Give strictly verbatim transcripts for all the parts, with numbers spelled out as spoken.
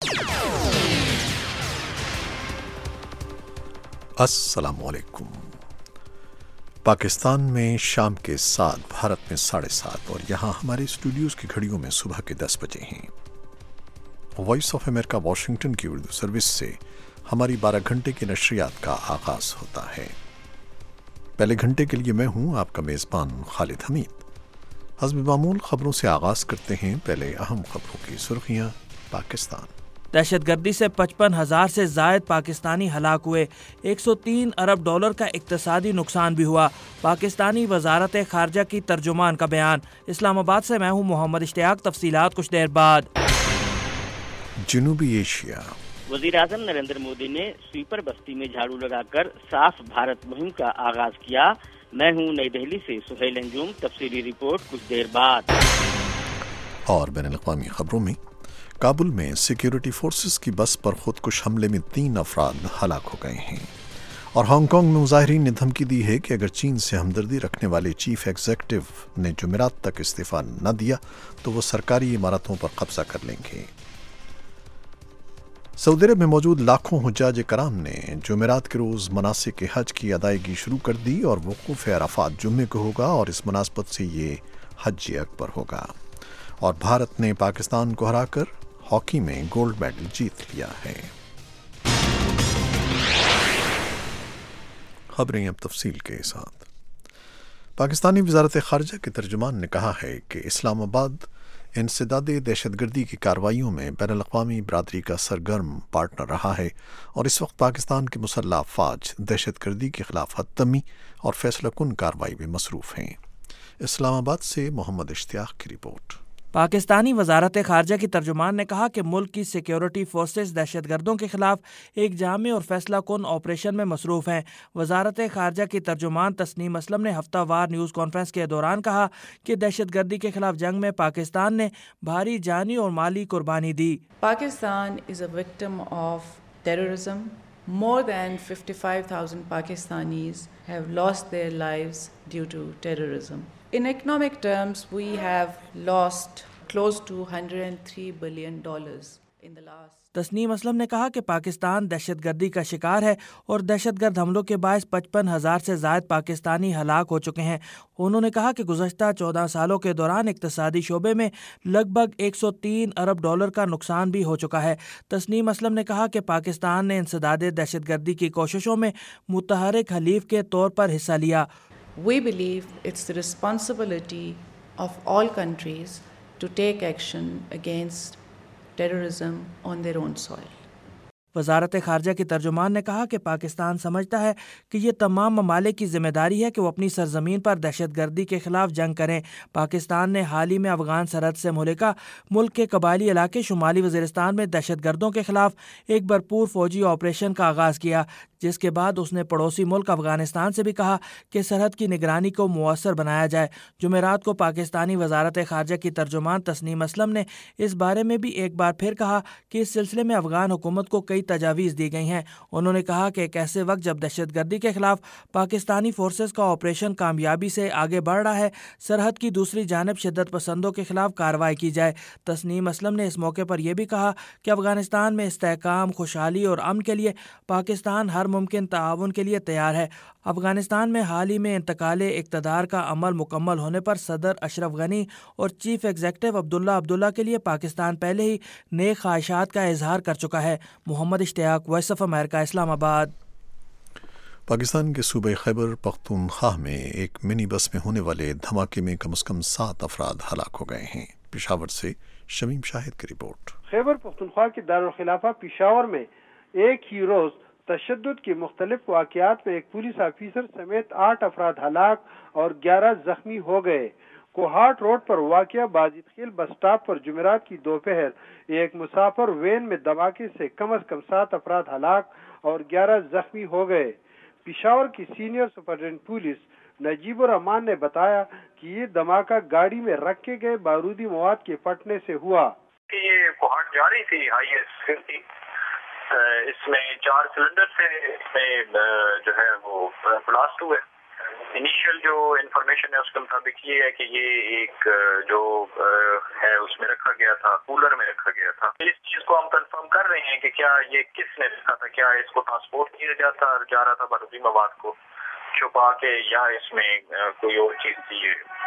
السلام علیکم۔ پاکستان میں شام کے سات، بھارت میں ساڑھے سات اور یہاں ہمارے اسٹوڈیوز کی گھڑیوں میں صبح کے دس بجے ہیں۔ وائس آف امریکہ واشنگٹن کی اردو سروس سے ہماری بارہ گھنٹے کی نشریات کا آغاز ہوتا ہے۔ پہلے گھنٹے کے لیے میں ہوں آپ کا میزبان خالد حمید۔ حسب معمول خبروں سے آغاز کرتے ہیں۔ پہلے اہم خبروں کی سرخیاں۔ پاکستان دہشت گردی سے پچپن ہزار سے زائد پاکستانی ہلاک ہوئے، ایک سو تین ارب ڈالر کا اقتصادی نقصان بھی ہوا، پاکستانی وزارت خارجہ کی ترجمان کا بیان۔ اسلام آباد سے میں ہوں محمد اشتیاق، تفصیلات کچھ دیر بعد۔ جنوبی ایشیا، وزیر اعظم نریندر مودی نے سویپر بستی میں جھاڑو لگا کر صاف بھارت مہم کا آغاز کیا۔ میں ہوں نئی دہلی سے سہیل انجم، تفصیلی رپورٹ کچھ دیر بعد۔ اور بین الاقوامی خبروں میں کابل میں سیکیورٹی فورسز کی بس پر خودکش حملے میں تین افراد ہلاک ہو گئے ہیں، اور ہانگ کانگ میں مظاہرین نے دھمکی دی ہے کہ اگر چین سے ہمدردی رکھنے والے چیف ایگزیکٹو نے جمعرات تک استعفیٰ نہ دیا تو وہ سرکاری عمارتوں پر قبضہ کر لیں گے۔ سعودی عرب میں موجود لاکھوں حجاج کرام نے جمعرات کے روز مناسک حج کی ادائیگی شروع کر دی، اور وقوف عرفات جمعے کو ہوگا، اور اس مناسبت سے یہ حج اکبر ہوگا۔ اور بھارت نے پاکستان کو ہرا کر ہاکی میں گولڈ میڈل جیت لیا ہے۔ خبریں اب تفصیل کے ساتھ۔ پاکستانی وزارت خارجہ کے ترجمان نے کہا ہے کہ اسلام آباد انسداد دہشت گردی کی کارروائیوں میں بین الاقوامی برادری کا سرگرم پارٹنر رہا ہے، اور اس وقت پاکستان کی مسلح افواج دہشت گردی کے خلاف حتمی اور فیصلہ کن کارروائی میں مصروف ہیں۔ اسلام آباد سے محمد اشتیاق کی رپورٹ۔ پاکستانی وزارت خارجہ کی ترجمان نے کہا کہ ملک کی سیکیورٹی فورسز دہشت گردوں کے خلاف ایک جامع اور فیصلہ کن آپریشن میں مصروف ہیں۔ وزارت خارجہ کی ترجمان تسنیم اسلم نے ہفتہ وار نیوز کانفرنس کے دوران کہا کہ دہشت گردی کے خلاف جنگ میں پاکستان نے بھاری جانی اور مالی قربانی دی۔ Pakistan is a victim of terrorism. More than fifty-five thousand Pakistanis have lost their lives due to terrorism. In economic terms, we have lost close to one hundred three billion dollars in the last. Tasnim Aslam نے کہا کہ پاکستان دہشت گردی کا شکار ہے، اور دہشت گرد حملوں کے باعث پچپن ہزار سے زائد پاکستانی ہلاک ہو چکے ہیں۔ انہوں نے کہا کہ گزشتہ چودہ سالوں کے دوران اقتصادی شعبے میں لگ بھگ ایک سو تین ارب ڈالر کا نقصان بھی ہو چکا ہے۔ تسنیم اسلم نے کہا کہ پاکستان نے انسداد دہشت گردی کی کوششوں میں متحرک حلیف کے طور پر حصہ لیا۔ We believe it's the responsibility of all countries to take action against terrorism on their own soil. وزارت خارجہ کی ترجمان نے کہا کہ پاکستان سمجھتا ہے کہ یہ تمام ممالک کی ذمہ داری ہے کہ وہ اپنی سرزمین پر دہشت گردی کے خلاف جنگ کریں۔ پاکستان نے حال ہی میں افغان سرحد سے ملکہ ملک کے قبائلی علاقے شمالی وزیرستان میں دہشت گردوں کے خلاف ایک بھرپور فوجی آپریشن کا آغاز کیا، جس کے بعد اس نے پڑوسی ملک افغانستان سے بھی کہا کہ سرحد کی نگرانی کو مؤثر بنایا جائے۔ جمعرات کو پاکستانی وزارت خارجہ کی ترجمان تسنیم اسلم نے اس بارے میں بھی ایک بار پھر کہا کہ اس سلسلے میں افغان حکومت کو کئی تجاویز دی گئی ہیں۔ انہوں نے کہا کہ ایک ایسے وقت جب دہشت گردی کے خلاف پاکستانی فورسز کا آپریشن کامیابی سے آگے بڑھ رہا ہے، سرحد کی دوسری جانب شدت پسندوں کے خلاف کارروائی کی جائے۔ تسنیم اسلم نے اس موقع پر یہ بھی کہا کہ افغانستان میں استحکام، خوشحالی اور امن کے لیے پاکستان ہر ممکن تعاون کے لیے تیار ہے۔ افغانستان میں حال ہی میں انتقال اقتدار کا عمل مکمل ہونے پر صدر اشرف غنی اور چیف ایگزیکٹو عبداللہ عبداللہ کے لیے پاکستان پہلے ہی نیک خواہشات کا اظہار کر چکا ہے۔ محمد اشتیاق، وائس آف امریکہ، اسلام آباد۔ پاکستان کے صوبہ خیبر پختونخوا میں ایک منی بس میں ہونے والے دھماکے میں کم از کم سات افراد ہلاک ہو گئے ہیں۔ پشاور سے شمیم شاہد کی رپورٹ۔ خیبر پختونخوا کے دارالخلافہ پشاور میں ایک ہی روز تشدد کے مختلف واقعات میں ایک پولیس آفیسر سمیت آٹھ افراد ہلاک اور گیارہ زخمی ہو گئے۔ کوہاٹ روڈ پر واقع بازید خیل بس اسٹاپ پر جمعرات کی دوپہر ایک مسافر وین میں دھماکے سے کم از کم سات افراد ہلاک اور گیارہ زخمی ہو گئے۔ پشاور کی senior superintendent police Najeeb ul-Rehman نے بتایا کہ یہ دھماکہ گاڑی میں رکھے گئے بارودی مواد کے پھٹنے سے ہوا۔ یہ کوہاٹ جا رہی تھی ہائی ایس تھی، اس میں چار سلنڈر سے اس میں جو ہے وہ بلاسٹ ہوئے، انیشیل جو انفارمیشن ہے اس کے مطابق یہ ہے کہ یہ ایک جو ہے اس میں رکھا گیا تھا، کولر میں رکھا گیا تھا. اس چیز کو ہم کنفرم کر رہے ہیں کہ کیا یہ کس نے رکھا تھا، کیا اس کو ٹرانسپورٹ کیا جاتا جا رہا تھا بارودی مواد کو چھپا کے، یا اس میں کوئی اور چیز تھی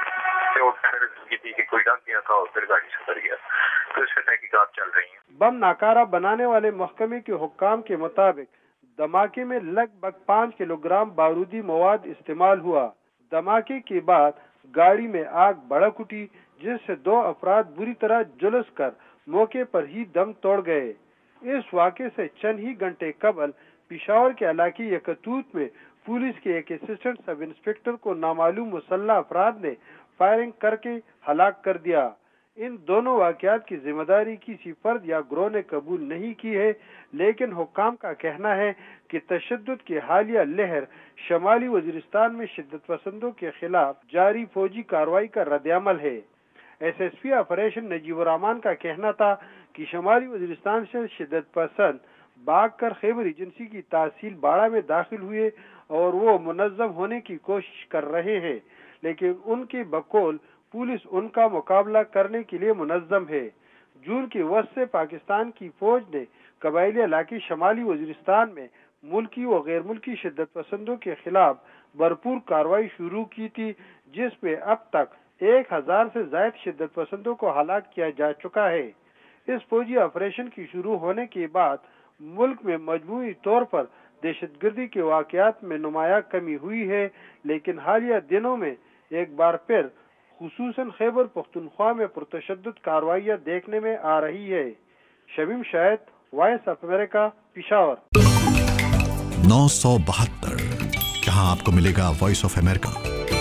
کی تھی کہ کوئی ڈک گیا تھا اور پھر گاڑی سے اتر گیا. تو اس پہ تحقیقات چل رہی ہیں. بم ناکارہ بنانے والے محکمے کے حکام کے مطابق دھماکے میں لگ بھگ پانچ کلو گرام بارودی مواد استعمال ہوا. دھماکے کے بعد گاڑی میں آگ بھڑک اٹھی جس سے دو افراد بری طرح جلس کر موقع پر ہی دم توڑ گئے. اس واقعے سے چند ہی گھنٹے قبل پشاور کے علاقے یکتوت میں پولیس کے ایک اسسٹنٹ سب انسپکٹر کو نامعلوم مسلح افراد نے فائرنگ کر کے ہلاک کر دیا. ان دونوں واقعات کی ذمہ داری کسی فرد یا گروہ نے قبول نہیں کی ہے، لیکن حکام کا کہنا ہے کہ تشدد کی حالیہ لہر شمالی وزیرستان میں شدت پسندوں کے خلاف جاری فوجی کارروائی کا رد عمل ہے. S S P operation Najeeb ul-Rehman کا کہنا تھا کہ شمالی وزیرستان سے شدت پسند بھاگ کر خیبر ایجنسی کی تحصیل باڑہ میں داخل ہوئے اور وہ منظم ہونے کی کوشش کر رہے ہیں، لیکن ان کے بقول پولیس ان کا مقابلہ کرنے کے لیے منظم ہے. جون کے وسط سے پاکستان کی فوج نے قبائلی علاقے شمالی وزیرستان میں ملکی و غیر ملکی شدت پسندوں کے خلاف بھرپور کارروائی شروع کی تھی، جس میں اب تک ایک ہزار سے زائد شدت پسندوں کو ہلاک کیا جا چکا ہے. اس فوجی آپریشن کی شروع ہونے کے بعد ملک میں مجموعی طور پر دہشت گردی کے واقعات میں نمایاں کمی ہوئی ہے، لیکن حالیہ دنوں میں ایک بار پھر خصوصاً خیبر پختونخوا میں پرتشدد کارروائیاں دیکھنے میں آ رہی ہے. Shamim Shahid, voice of America, Peshawar. نو سو بہتر جہاں آپ کو ملے گا وائس آف امریکہ.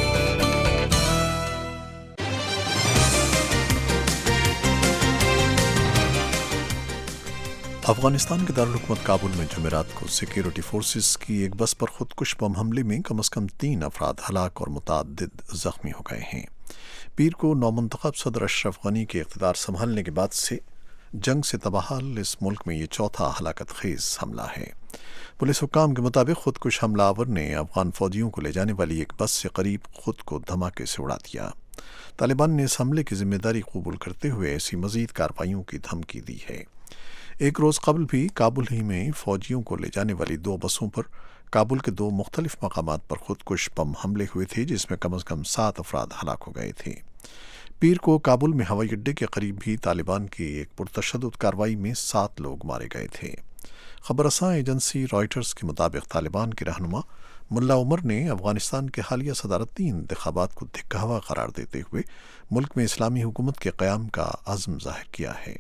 افغانستان کے دارالحکومت کابل میں جمعرات کو سیکیورٹی فورسز کی ایک بس پر خودکش بم حملے میں کم از کم تین افراد ہلاک اور متعدد زخمی ہو گئے ہیں. پیر کو نومنتخب صدر اشرف غنی کے اقتدار سنبھالنے کے بعد سے جنگ سے تباہل اس ملک میں یہ چوتھا ہلاکت خیز حملہ ہے. پولیس حکام کے مطابق خودکش حملہ آور نے افغان فوجیوں کو لے جانے والی ایک بس سے قریب خود کو دھماکے سے اڑا دیا. طالبان نے اس حملے کی ذمہ داری قبول کرتے ہوئے ایسی مزید کارروائیوں کی دھمکی دی ہے. ایک روز قبل بھی کابل ہی میں فوجیوں کو لے جانے والی دو بسوں پر کابل کے دو مختلف مقامات پر خودکش بم حملے ہوئے تھے، جس میں کم از کم سات افراد ہلاک ہو گئے تھے. پیر کو کابل میں ہوائی اڈے کے قریب بھی طالبان کی ایک پرتشدد کارروائی میں سات لوگ مارے گئے تھے. خبر رساں ایجنسی رائٹرز کے مطابق طالبان کے رہنما ملا عمر نے افغانستان کے حالیہ صدارتی انتخابات کو دھکا ہوا قرار دیتے ہوئے ملک میں اسلامی حکومت کے قیام کا عزم ظاہر کیا ہے.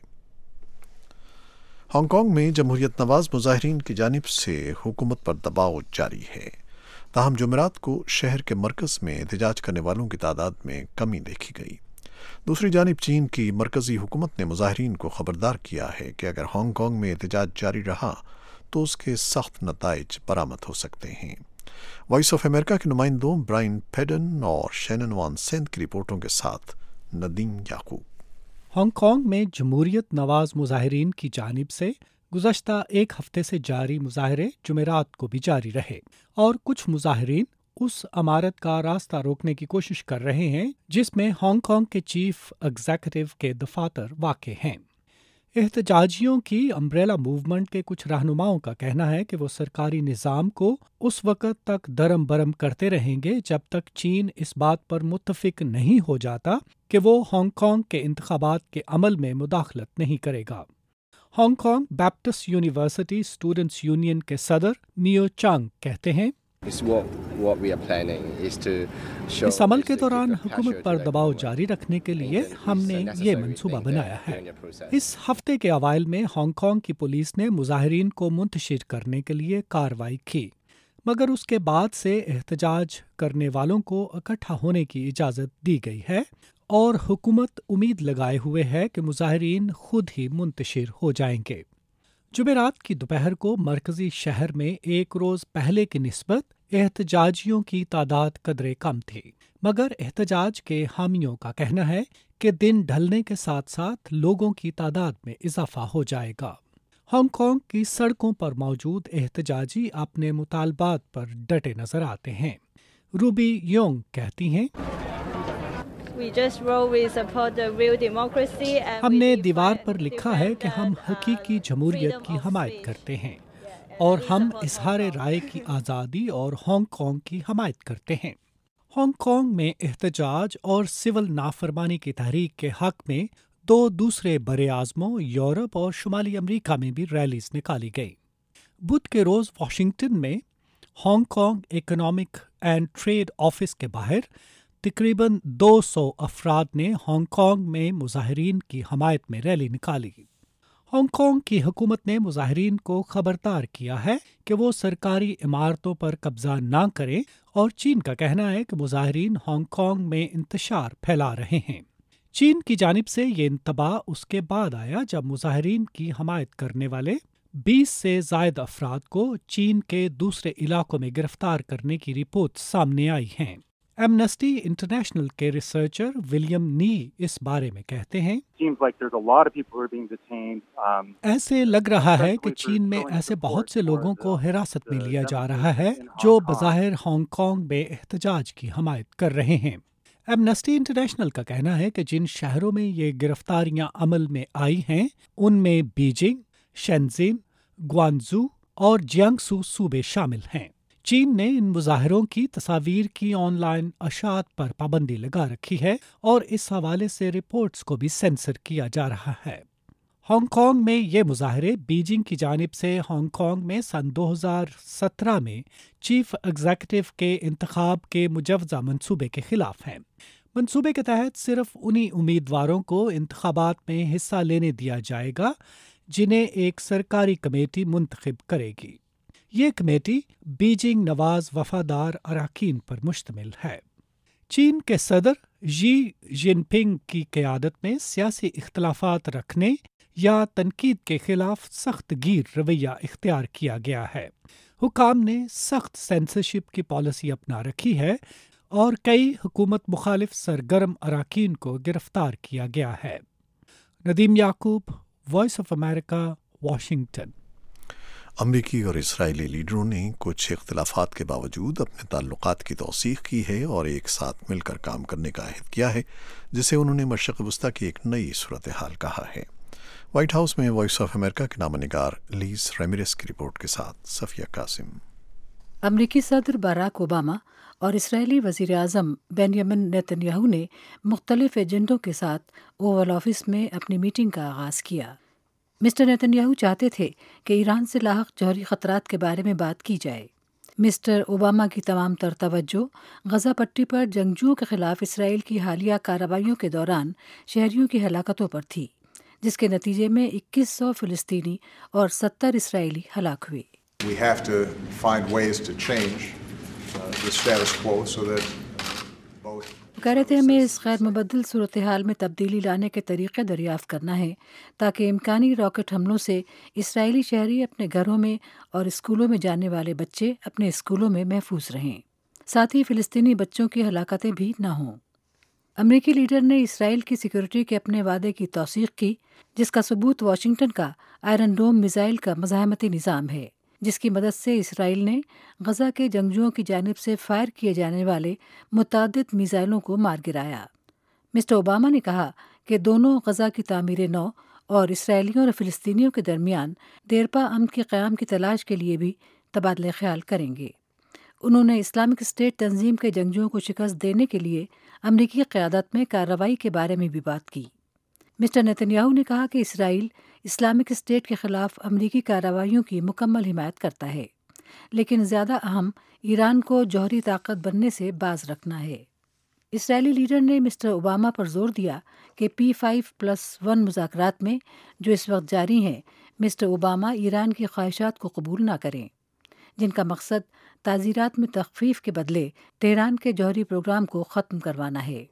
ہانگ کانگ میں جمہوریت نواز مظاہرین کی جانب سے حکومت پر دباؤ جاری ہے. تاہم جمعرات کو شہر کے مرکز میں احتجاج کرنے والوں کی تعداد میں کمی دیکھی گئی. دوسری جانب چین کی مرکزی حکومت نے مظاہرین کو خبردار کیا ہے کہ اگر ہانگ کانگ میں احتجاج جاری رہا تو اس کے سخت نتائج برآمد ہو سکتے ہیں. وائس آف امریکہ کے نمائندوں برائن پیڈن اور شینن وان سینتھ کی رپورٹوں کے ساتھ ندیم یعقوب. ہانگ کانگ میں جمہوریت نواز مظاہرین کی جانب سے گزشتہ ایک ہفتے سے جاری مظاہرے جمعرات کو بھی جاری رہے اور کچھ مظاہرین اس عمارت کا راستہ روکنے کی کوشش کر رہے ہیں جس میں ہانگ کانگ کے چیف ایگزیکٹو کے دفاتر واقع ہیں. احتجاجیوں کی امبریلا موومنٹ کے کچھ رہنماؤں کا کہنا ہے کہ وہ سرکاری نظام کو اس وقت تک درم برم کرتے رہیں گے جب تک چین اس بات پر متفق نہیں ہو جاتا کہ وہ ہانگ کانگ کے انتخابات کے عمل میں مداخلت نہیں کرے گا. Hong Kong Baptist University students union کے صدر میو چانگ کہتے ہیں اس عمل کے دوران حکومت پر دباؤ جاری رکھنے کے لیے ہم نے یہ منصوبہ بنایا ہے. اس ہفتے کے اوائل میں ہانگ کانگ کی پولیس نے مظاہرین کو منتشر کرنے کے لیے کارروائی کی، مگر اس کے بعد سے احتجاج کرنے والوں کو اکٹھا ہونے کی اجازت دی گئی ہے اور حکومت امید لگائے ہوئے ہے کہ مظاہرین خود ہی منتشر ہو جائیں گے. جمعرات کی دوپہر کو مرکزی شہر میں ایک روز پہلے کی نسبت احتجاجیوں کی تعداد قدرے کم تھی، مگر احتجاج کے حامیوں کا کہنا ہے کہ دن ڈھلنے کے ساتھ ساتھ لوگوں کی تعداد میں اضافہ ہو جائے گا. ہانگ کانگ کی سڑکوں پر موجود احتجاجی اپنے مطالبات پر ڈٹے نظر آتے ہیں. रूबी योंग कहती हैं, हमने दीवार पर लिखा है कि हम हकीकी जमहूरियत की हमायत करते हैं और हम इजहार राय की आज़ादी और हांगकांग की हमायत करते हैं। हांगकांग में एहतजाज और सिविल नाफरमानी की तहरीक के हक में दो दूसरे बड़े आज़मों यूरोप और शुमाली अमेरिका में भी रैलीज निकाली गई। बुध के रोज़ वाशिंगटन में Hong Kong economic and trade office के बाहर तकरीबन दो सौ अफराद ने हांगकांग में मुजाहिरीन की हमायत में रैली निकाली। हांगकांग की हुकूमत ने मुजाहिरीन को खबरदार किया है कि वो सरकारी इमारतों पर कब्जा ना करें और चीन का कहना है कि मुजाहिरीन हांगकांग में इंतशार फैला रहे हैं। चीन की जानिब से ये इंतबाह उसके बाद आया जब मुजाहिरीन की हमायत करने वाले बीस से ज़ायद अफराद को चीन के दूसरे इलाकों में गिरफ्तार करने की रिपोर्ट सामने आई हैं। एमनेस्टी इंटरनेशनल के रिसर्चर विलियम नी इस बारे में कहते हैं, ऐसे लग रहा है कि चीन में ऐसे बहुत से लोगों को हिरासत में लिया जा रहा है जो बज़ाहिर हांगकांग में एहतजाज की हमायत कर रहे हैं। एमनेस्टी इंटरनेशनल का कहना है कि जिन शहरों में ये गिरफ्तारियां अमल में आई हैं उनमें बीजिंग, शेंजिन, ग्वांगझू और जियांगसू सूबे शामिल हैं। चीन ने इन मुजाहिरों की तस्वीर की ऑनलाइन अशात पर पाबंदी लगा रखी है और इस हवाले से रिपोर्ट्स को भी सेंसर किया जा रहा है। हांगकांग में ये मुजाहिरे बीजिंग की जानिब से हांगकांग में सन दो हज़ार सत्रह में चीफ एग्जीक्यूटिव के इंतखाब के मुजवजा मंसूबे के खिलाफ हैं। मंसूबे के तहत सिर्फ उन्हीं उम्मीदवारों को इंतखाबात में हिस्सा लेने दिया जाएगा जिन्हें एक सरकारी कमेटी मुंतखब करेगी। ये कमेटी बीजिंग नवाज वफादार अरकान पर मुश्तमिल है। चीन के सदर शी जिनपिंग की क़यादत में सियासी इख्तलाफात रखने या तनकीद के खिलाफ सख्त गीर रवैया इख्तियार किया गया है। हुकाम ने सख्त सेंसरशिप की पॉलिसी अपना रखी है और कई हुकूमत मुखालिफ सरगर्म अरकान को गिरफ्तार किया गया है। Nadeem Yaqoob, voice of America, Washington. अमरीकी और इसराइली लीडरों ने कुछ इख्तलाफात के बावजूद अपने ताल्लुकात की तौसीख की है और एक साथ मिलकर काम करने का अहद किया है, जिसे उन्होंने मशरक़ वस्ता की एक नई सूरत हाल कहा है। व्हाइट हाउस में वॉइस ऑफ अमेरिका के नामनिगार लीज रेमिरेस की रिपोर्ट के साथ सफिया कासिम। अमरीकी सदर बराक ओबामा और इसराइली वज़ीर आज़म बेंयामिन नेतन्याहू ने मुख्तलिफ एजेंडों के साथ ओवल ऑफिस में अपनी मीटिंग का आगाज़ किया। मिस्टर नेतन्याहू चाहते थे कि ईरान से लाहक जौहरी ख़तरात के बारे में बात की जाए। मिस्टर ओबामा की तमाम तर तवज्जो गज़ा पट्टी पर जंगजुओं के ख़िलाफ़ इसराइल की हालिया कार्रवाइयों के दौरान शहरियों की हलाकतों पर थी, जिसके नतीजे में इक्कीस सौ फ़िलिस्तीनी और सत्तर इसराइली हलाक हुए। We have to find ways to change uh, the status quo so that both कह रहे थे हमें इस गैर मुबद्दल सूरत हाल में तब्दीली लाने के तरीक़े दरियाफ़्त करना है ताकि इम्कानी रॉकेट हमलों से इसराइली शहरी अपने घरों में और स्कूलों में जाने वाले बच्चे अपने स्कूलों में महफूज रहें, साथ ही फ़िलिस्तीनी बच्चों की हलाकतें भी ना हों। अमरीकी लीडर ने इसराइल की सिक्योरिटी के अपने वादे की तौसीक़ की, जिसका सबूत वाशिंगटन का आयरन डोम मिसाइल का मज़ाहमती निज़ाम है, जिसकी मदद से इसराइल ने गज़ा के जंगजुओं की जानिब से फायर किए जाने वाले मुतअद्दिद मिसाइलों को मार गिराया। मिस्टर ओबामा ने कहा कि दोनों गज़ा की तामीर नौ और इसराइलियों और फ़िलिस्तीनियों के दरमियान देरपा अमन के क़याम की तलाश के लिए भी तबादला ख्याल करेंगे। उन्होंने इस्लामिक स्टेट तंजीम के जंगजुओं को शिकस्त देने के लिए अमरीकी क़यादत में कार्रवाई के बारे में भी बात की। मिस्टर नेतन्याहू ने कहा कि इसराइल इस्लामिक स्टेट के ख़िलाफ़ अमरीकी कार्रवाइयों की मुकम्मल हिमायत करता है, लेकिन ज़्यादा अहम ईरान को जौहरी ताकत बनने से बाज रखना है। इसराइली लीडर ने मिस्टर ओबामा पर जोर दिया कि पी फाइव प्लस वन मुज़ाकरात में जो इस वक्त जारी हैं, मिस्टर ओबामा ईरान की ख्वाहिशात को कबूल ना करें, जिनका मकसद ताज़ीरात में तख़फ़ीफ़ के बदले तेहरान के जौहरी प्रोग्राम को ख़त्म करवाना है।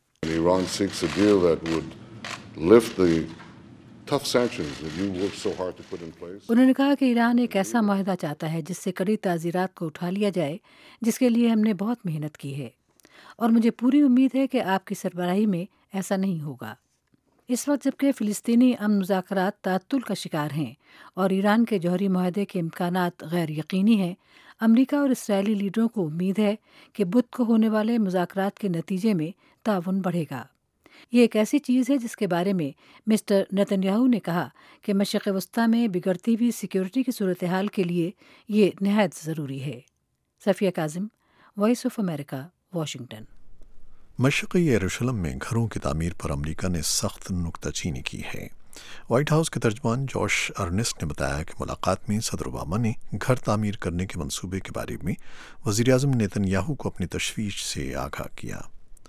उन्होंने कहा कि ईरान एक ऐसा माहिदा चाहता है जिससे कड़ी ताज़ीरात को उठा लिया जाए, जिसके लिए हमने बहुत मेहनत की है और मुझे पूरी उम्मीद है कि आपकी सरबराही में ऐसा नहीं होगा। اس وقت جبکہ فلسطینی امن مذاکرات تعطل کا شکار ہیں اور ایران کے جوہری معاہدے کے امکانات غیر یقینی ہیں، امریکہ اور اسرائیلی لیڈروں کو امید ہے کہ بدھ کو ہونے والے مذاکرات کے نتیجے میں تعاون بڑھے گا۔ یہ ایک ایسی چیز ہے جس کے بارے میں مسٹر نیتن یاہو نے کہا کہ مشرق وسطیٰ میں بگڑتی ہوئی سیکیورٹی کی صورتحال کے لیے یہ نہایت ضروری ہے۔ Safia Kazim, voice of America, Washington. مشرقی یروشلم میں گھروں کی تعمیر پر امریکہ نے سخت نکتہ چینی کی ہے۔ وائٹ ہاؤس کے ترجمان جوش ارنسٹ نے بتایا کہ ملاقات میں صدر اوباما نے گھر تعمیر کرنے کے منصوبے کے بارے میں وزیر اعظم نیتن یاہو کو اپنی تشویش سے آگاہ کیا۔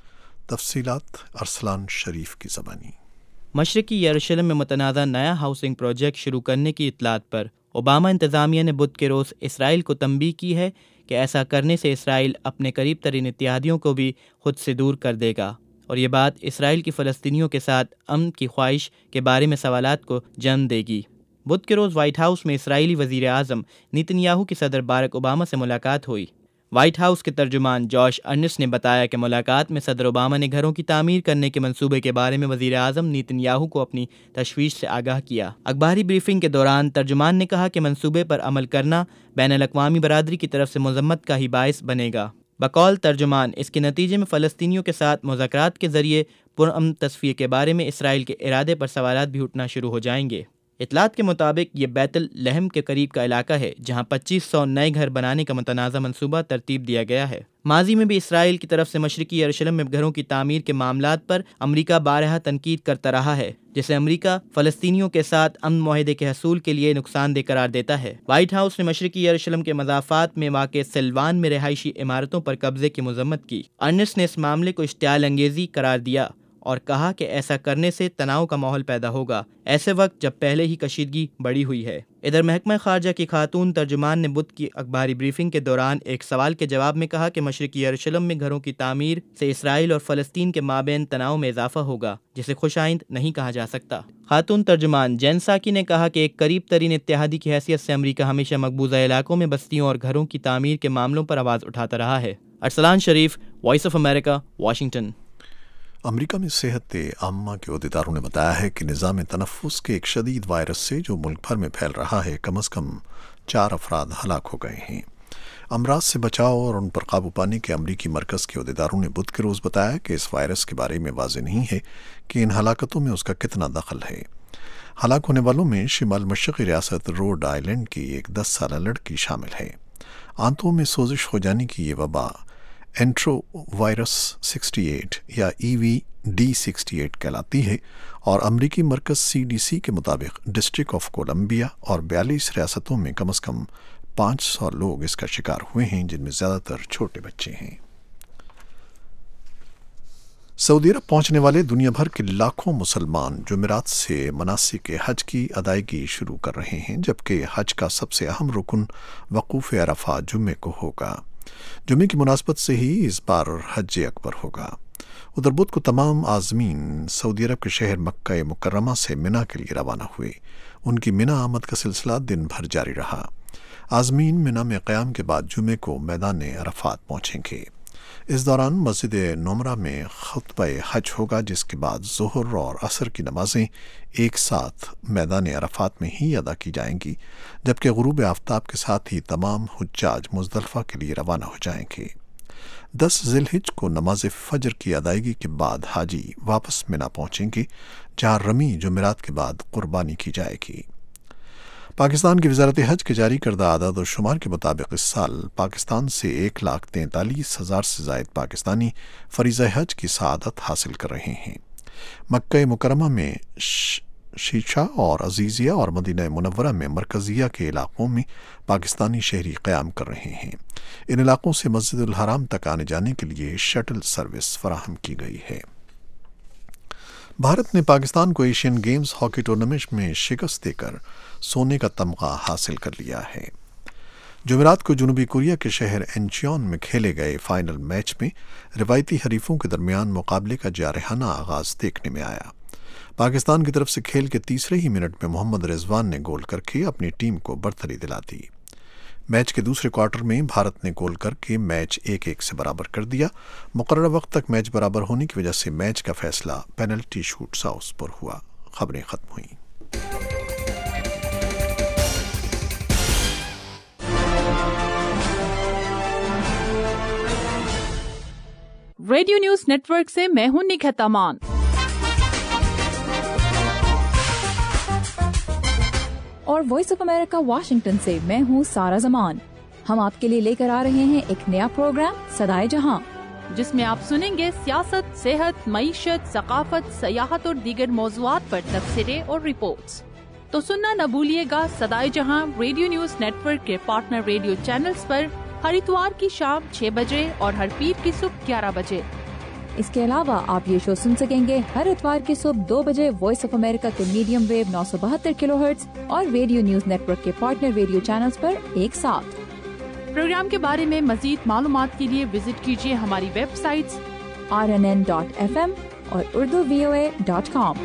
تفصیلات ارسلان شریف کی زبانی۔ مشرقی یروشلم میں متنازع نیا ہاؤسنگ پروجیکٹ شروع کرنے کی اطلاعات پر اوباما انتظامیہ نے بدھ کے روز اسرائیل کو تنبیہ کی ہے کہ ایسا کرنے سے اسرائیل اپنے قریب ترین اتحادیوں کو بھی خود سے دور کر دے گا، اور یہ بات اسرائیل کی فلسطینیوں کے ساتھ امن کی خواہش کے بارے میں سوالات کو جنم دے گی۔ بدھ کے روز وائٹ ہاؤس میں اسرائیلی وزیر اعظم نیتن یاہو کی صدر باراک اوباما سے ملاقات ہوئی۔ وائٹ ہاؤس کے ترجمان جوش ارنسٹ نے بتایا کہ ملاقات میں صدر اوباما نے گھروں کی تعمیر کرنے کے منصوبے کے بارے میں وزیر اعظم نیتن یاہو کو اپنی تشویش سے آگاہ کیا۔ اخباری بریفنگ کے دوران ترجمان نے کہا کہ منصوبے پر عمل کرنا بین الاقوامی برادری کی طرف سے مذمت کا ہی باعث بنے گا۔ بقول ترجمان، اس کے نتیجے میں فلسطینیوں کے ساتھ مذاکرات کے ذریعے پرامن تصفیے کے بارے میں اسرائیل کے ارادے پر سوالات بھی اٹھنا شروع ہو جائیں گے۔ اطلاعات کے مطابق یہ بیت لحم کے قریب کا علاقہ ہے جہاں پچیس سو نئے گھر بنانے کا متنازع منصوبہ ترتیب دیا گیا ہے۔ ماضی میں بھی اسرائیل کی طرف سے مشرقی یروشلم میں گھروں کی تعمیر کے معاملات پر امریکہ بارہا تنقید کرتا رہا ہے، جسے امریکہ فلسطینیوں کے ساتھ امن معاہدے کے حصول کے لیے نقصان دہ قرار دیتا ہے۔ وائٹ ہاؤس نے مشرقی یروشلم کے مضافات میں واقع سلوان میں رہائشی عمارتوں پر قبضے کی مذمت کی۔ ارنسٹ نے اس معاملے کو اشتعال انگیزی قرار دیا اور کہا کہ ایسا کرنے سے تناؤ کا ماحول پیدا ہوگا، ایسے وقت جب پہلے ہی کشیدگی بڑھی ہوئی ہے۔ ادھر محکمہ خارجہ کی خاتون ترجمان نے بدھ کی اخباری بریفنگ کے دوران ایک سوال کے جواب میں کہا کہ مشرقی یروشلم میں گھروں کی تعمیر سے اسرائیل اور فلسطین کے مابین تناؤ میں اضافہ ہوگا، جسے خوش آئند نہیں کہا جا سکتا۔ خاتون ترجمان جین ساکی نے کہا کہ ایک قریب ترین اتحادی کی حیثیت سے امریکہ ہمیشہ مقبوضہ علاقوں میں بستیوں اور گھروں کی تعمیر کے معاملوں پر آواز اٹھاتا رہا ہے۔ Arsalan Sharif, voice of America, Washington. امریکہ میں صحت عامہ کے عہدیداروں نے بتایا ہے کہ نظام تنفس کے ایک شدید وائرس سے جو ملک بھر میں پھیل رہا ہے کم از کم چار افراد ہلاک ہو گئے ہیں۔ امراض سے بچاؤ اور ان پر قابو پانے کے امریکی مرکز کے عہدیداروں نے بدھ کے روز بتایا کہ اس وائرس کے بارے میں واضح نہیں ہے کہ ان ہلاکتوں میں اس کا کتنا دخل ہے۔ ہلاک ہونے والوں میں شمال مشرقی ریاست روڈ آئلینڈ کی ایک دس سالہ لڑکی شامل ہے۔ آنتوں میں سوزش ہو جانے کی یہ وبا انٹرو وائرس سکسٹی ایٹ یا E V D sixty eight کہلاتی ہے، اور امریکی مرکز سی ڈی سی کے مطابق ڈسٹرکٹ آف کولمبیا اور بیالیس ریاستوں میں کم از کم پانچ سو لوگ اس کا شکار ہوئے ہیں، جن میں زیادہ تر چھوٹے بچے ہیں۔ سعودی عرب پہنچنے والے دنیا بھر کے لاکھوں مسلمان جمعرات سے مناسک حج کی ادائیگی شروع کر رہے ہیں، جبکہ حج کا سب سے اہم رکن وقوف عرفات جمعے کو ہوگا۔ جمعے کی مناسبت سے ہی اس بار حج اکبر ہوگا۔ ادھر بدھ کو تمام عازمین سعودی عرب کے شہر مکہ مکرمہ سے منا کے لیے روانہ ہوئے۔ ان کی منا آمد کا سلسلہ دن بھر جاری رہا۔ عازمین منا میں قیام کے بعد جمعے کو میدان عرفات پہنچیں گے۔ اس دوران مسجد نمرہ میں خطبہ حج ہوگا، جس کے بعد ظہر اور عصر کی نمازیں ایک ساتھ میدان عرفات میں ہی ادا کی جائیں گی، جبکہ غروب آفتاب کے ساتھ ہی تمام حجاج مزدلفہ کے لیے روانہ ہو جائیں گے۔ دس ذی الحجہ کو نماز فجر کی ادائیگی کے بعد حاجی واپس منا پہنچیں گے، جہاں رمی جمعرات کے بعد قربانی کی جائے گی۔ پاکستان کی وزارت حج کے جاری کردہ اعداد و شمار کے مطابق اس سال پاکستان سے ایک لاکھ تینتالیس ہزار سے زائد پاکستانی فریضہ حج کی سعادت حاصل کر رہے ہیں۔ مکہ مکرمہ میں شیشہ اور عزیزیہ اور مدینہ منورہ میں مرکزیہ کے علاقوں میں پاکستانی شہری قیام کر رہے ہیں۔ ان علاقوں سے مسجد الحرام تک آنے جانے کے لیے شٹل سروس فراہم کی گئی ہے۔ بھارت نے پاکستان کو ایشین گیمز ہاکی ٹورنامنٹ میں شکست دے کر سونے کا تمغہ حاصل کر لیا ہے۔ جمعرات کو جنوبی کوریا کے شہر انچیون میں کھیلے گئے فائنل میچ میں روایتی حریفوں کے درمیان مقابلے کا جارحانہ آغاز دیکھنے میں آیا۔ پاکستان کی طرف سے کھیل کے تیسرے ہی منٹ میں محمد رضوان نے گول کر کے اپنی ٹیم کو برتری دلا دی۔ میچ کے دوسرے کوارٹر میں بھارت نے گول کر کے میچ ایک ایک سے برابر کر دیا۔ مقررہ وقت تک میچ برابر ہونے کی وجہ سے میچ کا فیصلہ پینلٹی شوٹ آؤٹ پر ہوا۔ خبریں ختم ہوئیں۔ ریڈیو نیوز نیٹ ورک سے میں ہوں نکھت امان۔ اور وائس آف امریکہ واشنگٹن سے میں ہوں سارا زمان۔ ہم آپ کے لیے لے کر آ رہے ہیں ایک نیا پروگرام صدائے جہاں، جس میں آپ سنیں گے سیاست، صحت، معیشت، ثقافت، سیاحت اور دیگر موضوعات پر تبصرے اور رپورٹس۔ تو سننا نہ بھولیے گا صدائے جہاں ریڈیو نیوز نیٹ ورک کے پارٹنر ریڈیو چینلز پر ہر اتوار کی شام چھ بجے اور ہر پیر کی صبح گیارہ بجے۔ اس کے علاوہ آپ یہ شو سن سکیں گے ہر اتوار کی صبح دو بجے وائس آف امریکہ کے میڈیم ویو نو سو بہتر کلو ہرٹز اور ریڈیو نیوز نیٹ ورک کے پارٹنر ریڈیو چینلز پر ایک ساتھ۔ پروگرام کے بارے میں مزید معلومات کے لیے وزٹ کیجیے ہماری web sites R N N dot F M اور Urdu V O A dot کام۔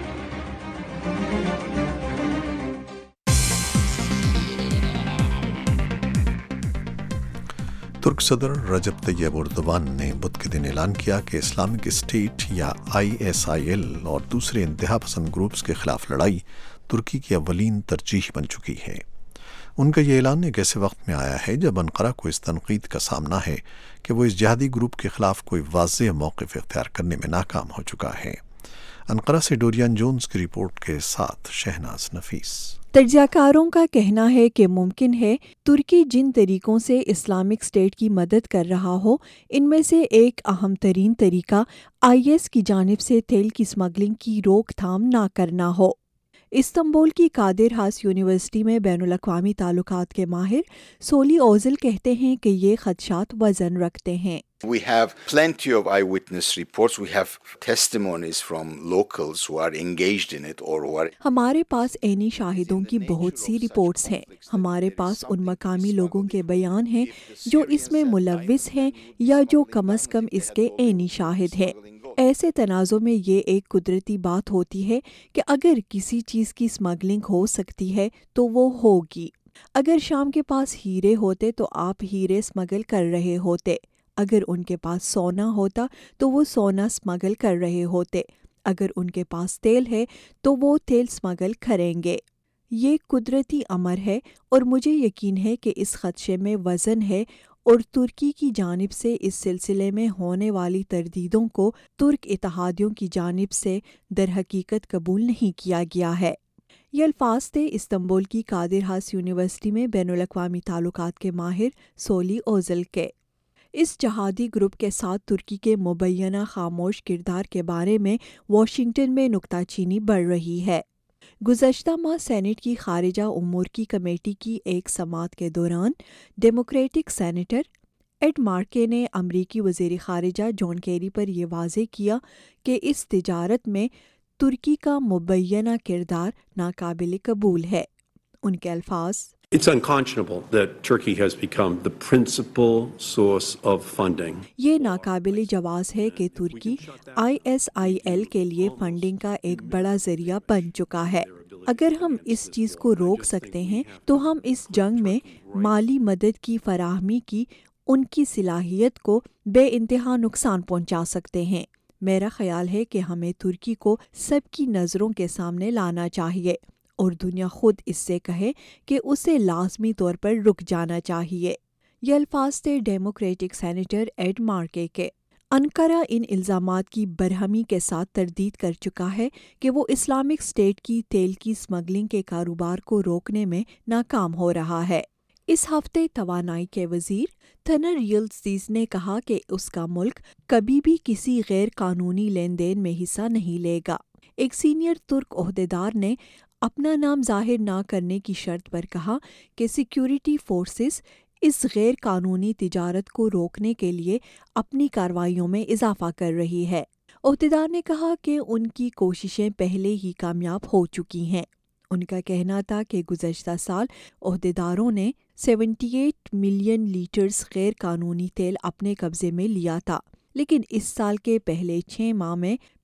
ترک صدر رجب طیب اردوان نے بدھ کے دن اعلان کیا کہ اسلامک اسٹیٹ یا آئی ایس آئی ایل اور دوسرے انتہا پسند گروپس کے خلاف لڑائی ترکی کی اولین ترجیح بن چکی ہے۔ ان کا یہ اعلان ایک ایسے وقت میں آیا ہے جب انقرہ کو اس تنقید کا سامنا ہے کہ وہ اس جہادی گروپ کے خلاف کوئی واضح موقف اختیار کرنے میں ناکام ہو چکا ہے۔ انقرہ سے ڈورین جونز کی رپورٹ کے ساتھ شہناز نفیس۔ تجزیہ کاروں کا کہنا ہے کہ ممکن ہے ترکی جن طریقوں سے اسلامک اسٹیٹ کی مدد کر رہا ہو، ان میں سے ایک اہم ترین طریقہ آئی ایس کی جانب سے تیل کی اسمگلنگ کی روک تھام نہ کرنا ہو۔ استنبول کی قادر ہاس یونیورسٹی میں بین الاقوامی تعلقات کے ماہر سولی اوزل کہتے ہیں کہ یہ خدشات وزن رکھتے ہیں۔ We have plenty of eyewitness reports. We have testimonies from locals who are engaged in it or who are. ہمارے پاس عینی شاہدوں کی بہت سی رپورٹس ہیں۔ ہمارے پاس ان مقامی لوگوں کے بیان ہیں جو اس میں ملوث ہیں یا جو کم از کم اس کے عینی شاہد ہیں۔ ایسے تنازع میں یہ ایک قدرتی بات ہوتی ہے کہ اگر کسی چیز کی اسمگلنگ ہو سکتی ہے تو وہ ہوگی۔ اگر شام کے پاس ہیرے ہوتے تو آپ ہیرے اسمگل کر رہے ہوتے۔ اگر ان کے پاس سونا ہوتا تو وہ سونا اسمگل کر رہے ہوتے۔ اگر ان کے پاس تیل ہے تو وہ تیل اسمگل کریں گے۔ یہ قدرتی امر ہے اور مجھے یقین ہے کہ اس خدشے میں وزن ہے اور ترکی کی جانب سے اس سلسلے میں ہونے والی تردیدوں کو ترک اتحادیوں کی جانب سے در حقیقت قبول نہیں کیا گیا ہے۔ یہ الفاظ تھے استنبول کی قادر ہاس یونیورسٹی میں بین الاقوامی تعلقات کے ماہر سولی اوزل کے۔ اس جہادی گروپ کے ساتھ ترکی کے مبینہ خاموش کردار کے بارے میں واشنگٹن میں نکتہ چینی بڑھ رہی ہے۔ گزشتہ ماہ سینیٹ کی خارجہ امور کی کمیٹی کی ایک سماعت کے دوران ڈیموکریٹک سینیٹر ایڈ مارکے نے امریکی وزیر خارجہ جان کیری پر یہ واضح کیا کہ اس تجارت میں ترکی کا مبینہ کردار ناقابل قبول ہے۔ ان کے الفاظ: It's unconscionable that Turkey has become the principal source of funding. یہ ناقابل جواز ہے کہ ترکی آئی ایس آئی ایل کے لیے فنڈنگ کا ایک بڑا ذریعہ بن چکا ہے۔ اگر ہم اس چیز کو روک سکتے ہیں تو ہم اس جنگ میں مالی مدد کی فراہمی کی ان کی صلاحیت کو بے انتہا نقصان پہنچا سکتے ہیں۔ میرا خیال ہے کہ ہمیں ترکی کو سب کی نظروں کے سامنے لانا چاہیے اور دنیا خود اس سے کہے کہ اسے لازمی طور پر رک جانا چاہیے۔ یہ الفاظ تھے ڈیموکریٹک سینیٹر ایڈ مارکے کے۔ انقرہ ان الزامات کی برہمی کے ساتھ تردید کر چکا ہے کہ وہ اسلامک اسٹیٹ کی تیل کی اسمگلنگ کے کاروبار کو روکنے میں ناکام ہو رہا ہے۔ اس ہفتے توانائی کے وزیر تھنر یلدزی نے کہا کہ اس کا ملک کبھی بھی کسی غیر قانونی لین دین میں حصہ نہیں لے گا۔ ایک سینئر ترک عہدیدار نے اپنا نام ظاہر نہ کرنے کی شرط پر کہا کہ سیکیورٹی فورسز اس غیر قانونی تجارت کو روکنے کے لیے اپنی کارروائیوں میں اضافہ کر رہی ہے۔ عہدیدار نے کہا کہ ان کی کوششیں پہلے ہی کامیاب ہو چکی ہیں۔ ان کا کہنا تھا کہ گزشتہ سال عہدیداروں نے اٹھہتر ملین لیٹرز غیر قانونی تیل اپنے قبضے میں لیا تھا، لیکن اس سال کے پہلے چھ ماہ میں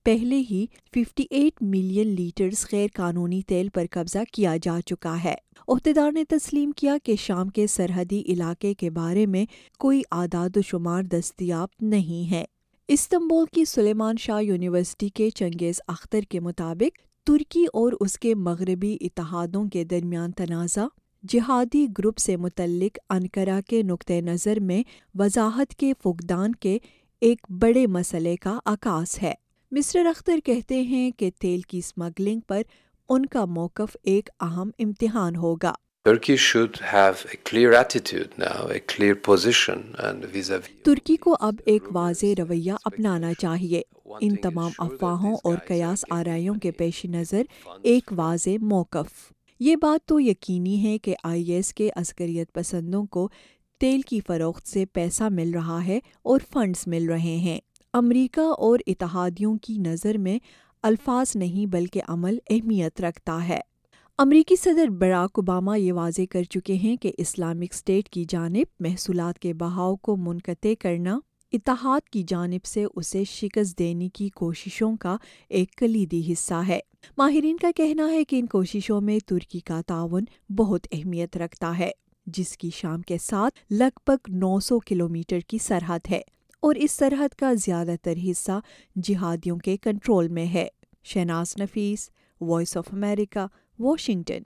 पहले ही अट्ठावन मिलियन लीटर्स गैर कानूनी तेल पर कब्जा किया जा चुका है। ओहदेदार ने तस्लीम किया कि शाम के सरहदी इलाके के बारे में कोई आदाद शुमार दस्तयाब नहीं है। इस्तांबुल की सुलेमान शाह यूनिवर्सिटी के चंगेज़ अख्तर के मुताबिक तुर्की और उसके मगरबी इत्तेहादों के दरमियान तनाज़ा जिहादी ग्रुप से मुतल्लिक अनकरा के नुक्ते नज़र में वजाहत के फुकदान के एक बड़े मसले का आकाश है। मिस्टर अख्तर कहते हैं कि तेल की स्मगलिंग पर उनका मौक़िफ़ एक अहम इम्तिहान होगा। Turkey should have a clear attitude now, a clear position and vis-a-vis. तुर्की को अब एक वाज़े रवैया अपनाना चाहिए। इन तमाम अफवाहों और कयास आराइयों के पेश नज़र एक वाज़े मौक़िफ़। ये बात तो यकीनी है कि आई एस के अस्करियत पसंदों को तेल की फ़रोख्त से पैसा मिल रहा है और फंड्स मिल रहे हैं। अमरीका और इत्तेहादियों की नज़र में अल्फाज नहीं बल्कि अमल अहमियत रखता है। अमरीकी सदर बराक ओबामा ये वाज़े कर चुके हैं कि इस्लामिक स्टेट की जानिब महसूलात के बहाव को मुनक़ते करना इत्तेहाद की जानिब से उसे शिकस्त देने की कोशिशों का एक कलीदी हिस्सा है। माहिरीन का कहना है कि इन कोशिशों में तुर्की का ताउन बहुत अहमियत रखता है, जिसकी शाम के साथ लगभग नौ सौ किलोमीटर की सरहद है और इस सरहद का ज़्यादातर हिस्सा जिहादियों के कंट्रोल में है। Shahnaz Nafees, voice of America, Washington.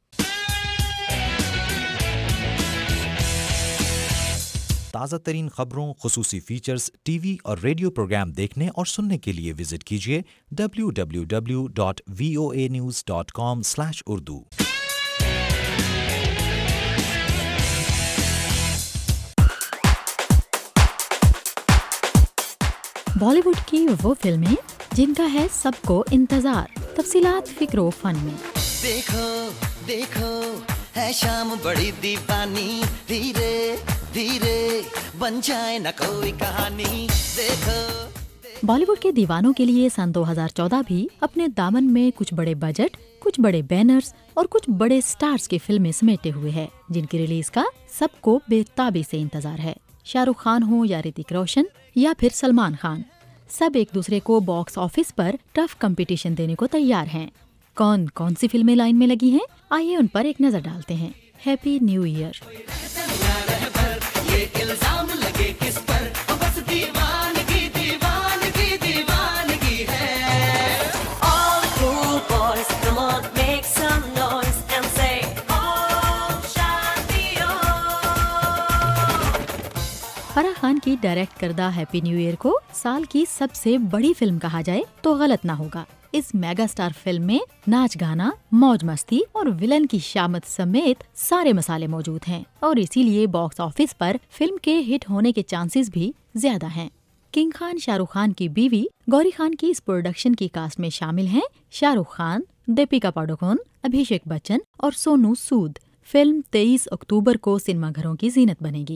ताज़ा तरीन खबरों, खुसूसी फीचर्स, टीवी और रेडियो प्रोग्राम देखने और सुनने के लिए विजिट कीजिए W W W dot V O A news dot com slash Urdu. Bollywood की वो फिल्में जिनका है सबको इंतजार। तफसीलात फिक्रो फन में। देखो देखो है शाम बड़ी दीवानी, धीरे धीरे बन जाए न कोई कहानी। देखो बॉलीवुड के दीवानों के लिए सन दो हज़ार चौदह भी अपने दामन में कुछ बड़े बजट, कुछ बड़े बैनर्स और कुछ बड़े स्टार्स की फिल्में समेटे हुए है, जिनकी रिलीज का सबको बेताबी से इंतजार है। शाहरुख खान हो या ऋतिक रोशन या फिर सलमान खान, सब एक दूसरे को बॉक्स ऑफिस पर टफ कंपटीशन देने को तैयार हैं। कौन कौन सी फिल्में लाइन में लगी हैं, आइए उन पर एक नजर डालते हैं। Happy new year. Farah Khan की डायरेक्ट करदा हैप्पी न्यू ईयर को साल की सबसे बड़ी फिल्म कहा जाए तो गलत ना होगा। इस मेगा स्टार फिल्म में नाच गाना, मौज मस्ती और विलन की शामत समेत सारे मसाले मौजूद हैं और इसीलिए बॉक्स ऑफिस पर फिल्म के हिट होने के चांसेस भी ज्यादा हैं। किंग खान शाहरुख खान की बीवी गौरी खान की इस प्रोडक्शन की कास्ट में शामिल हैं शाहरुख खान, दीपिका पादुकोण, अभिषेक बच्चन और सोनू सूद। फिल्म तेईस अक्टूबर को सिनेमाघरों की जीनत बनेगी।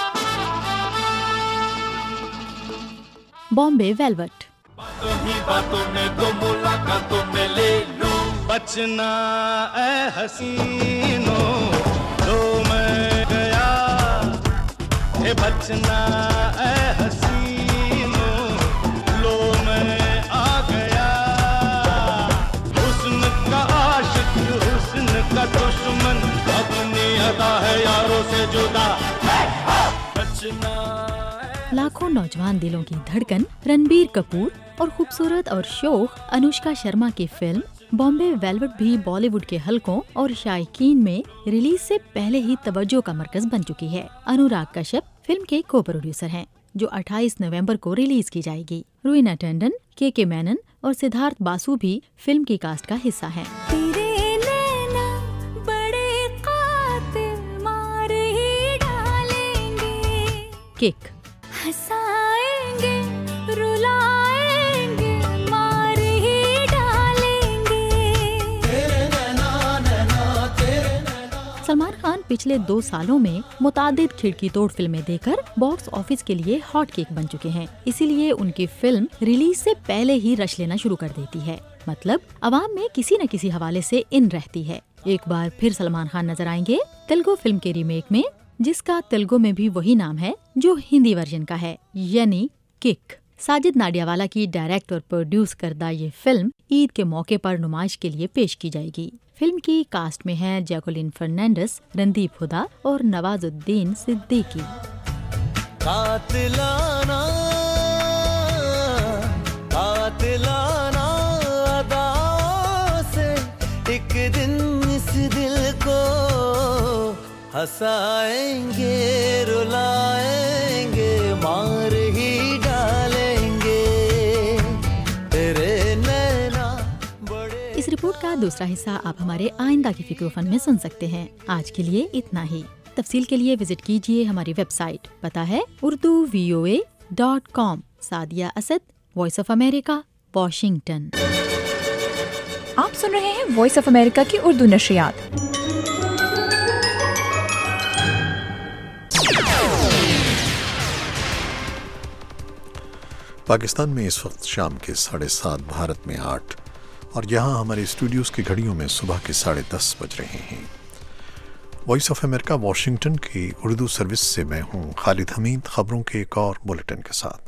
बॉम्बे वेलवेट। बातों ही बातों में दो मुलाकातों में ले लूं, बचना ऐ हसीनो, लो मैं गया, ए बचना ऐ हसीनो, लो मैं आ गया, हुस्न का आशिक, हुस्न का दुश्मन, अपनी अदा है यारों से जुदा, बचना। लाखों नौजवान दिलों की धड़कन रणबीर कपूर और खूबसूरत और शोख अनुष्का शर्मा की फिल्म बॉम्बे वेलवेट भी बॉलीवुड के हलकों और शायकीन में रिलीज से पहले ही तवज्जो का मरकज बन चुकी है। अनुराग कश्यप फिल्म के को प्रोड्यूसर हैं, जो अट्ठाईस नवंबर को रिलीज की जाएगी। रुइना टंडन, के के मेनन और सिद्धार्थ बासु भी फिल्म की कास्ट का हिस्सा हैं। किक हंसाएंगे, रुलाएंगे, मार ही डालेंगे। तेरे नैना नैना तेरे नैना। सलमान खान पिछले दो सालों में मुतादिद खिड़की तोड़ फिल्में देकर बॉक्स ऑफिस के लिए हॉट केक बन चुके हैं। इसीलिए उनकी फिल्म रिलीज से पहले ही रश लेना शुरू कर देती है। मतलब अवाम में किसी न किसी हवाले से इन रहती है। एक बार फिर सलमान खान नजर आएंगे तेलुगु फिल्म के रीमेक में, जिसका तेलुगु में भी वही नाम है जो हिंदी वर्जन का है, यानी किक। साजिद नाडियावाला की डायरेक्ट और प्रोड्यूस करदा ये फिल्म ईद के मौके पर नुमाइश के लिए पेश की जाएगी। फिल्म की कास्ट में हैं जैकोलिन फर्नांडिस, रणदीप हुडा और नवाजुद्दीन सिद्दीकी। कातिलाना कातिलाना अदाओं से एक दिन इस दिल को हंसाएंगे, रुलाएंगे, मार ही डालेंगे तेरे नैना बड़े। इस रिपोर्ट का दूसरा हिस्सा आप हमारे आइंदा की फिक्रोफन में सुन सकते हैं। आज के लिए इतना ही। तफसील के लिए विजिट कीजिए हमारी वेबसाइट, पता है Urdu V O A dot com. Sadia Asad, voice of America, Washington. आप सुन रहे हैं वॉइस ऑफ अमेरिका की उर्दू नशरियात। पाकिस्तान में इस वक्त शाम के साढ़े सात, भारत में आठ, और यहाँ हमारे स्टूडियोज की घड़ियों में सुबह के साढ़े दस बज रहे हैं। वॉइस ऑफ अमेरिका वाशिंगटन की उर्दू सर्विस से मैं हूँ खालिद हमीद, खबरों के एक और बुलेटिन के साथ।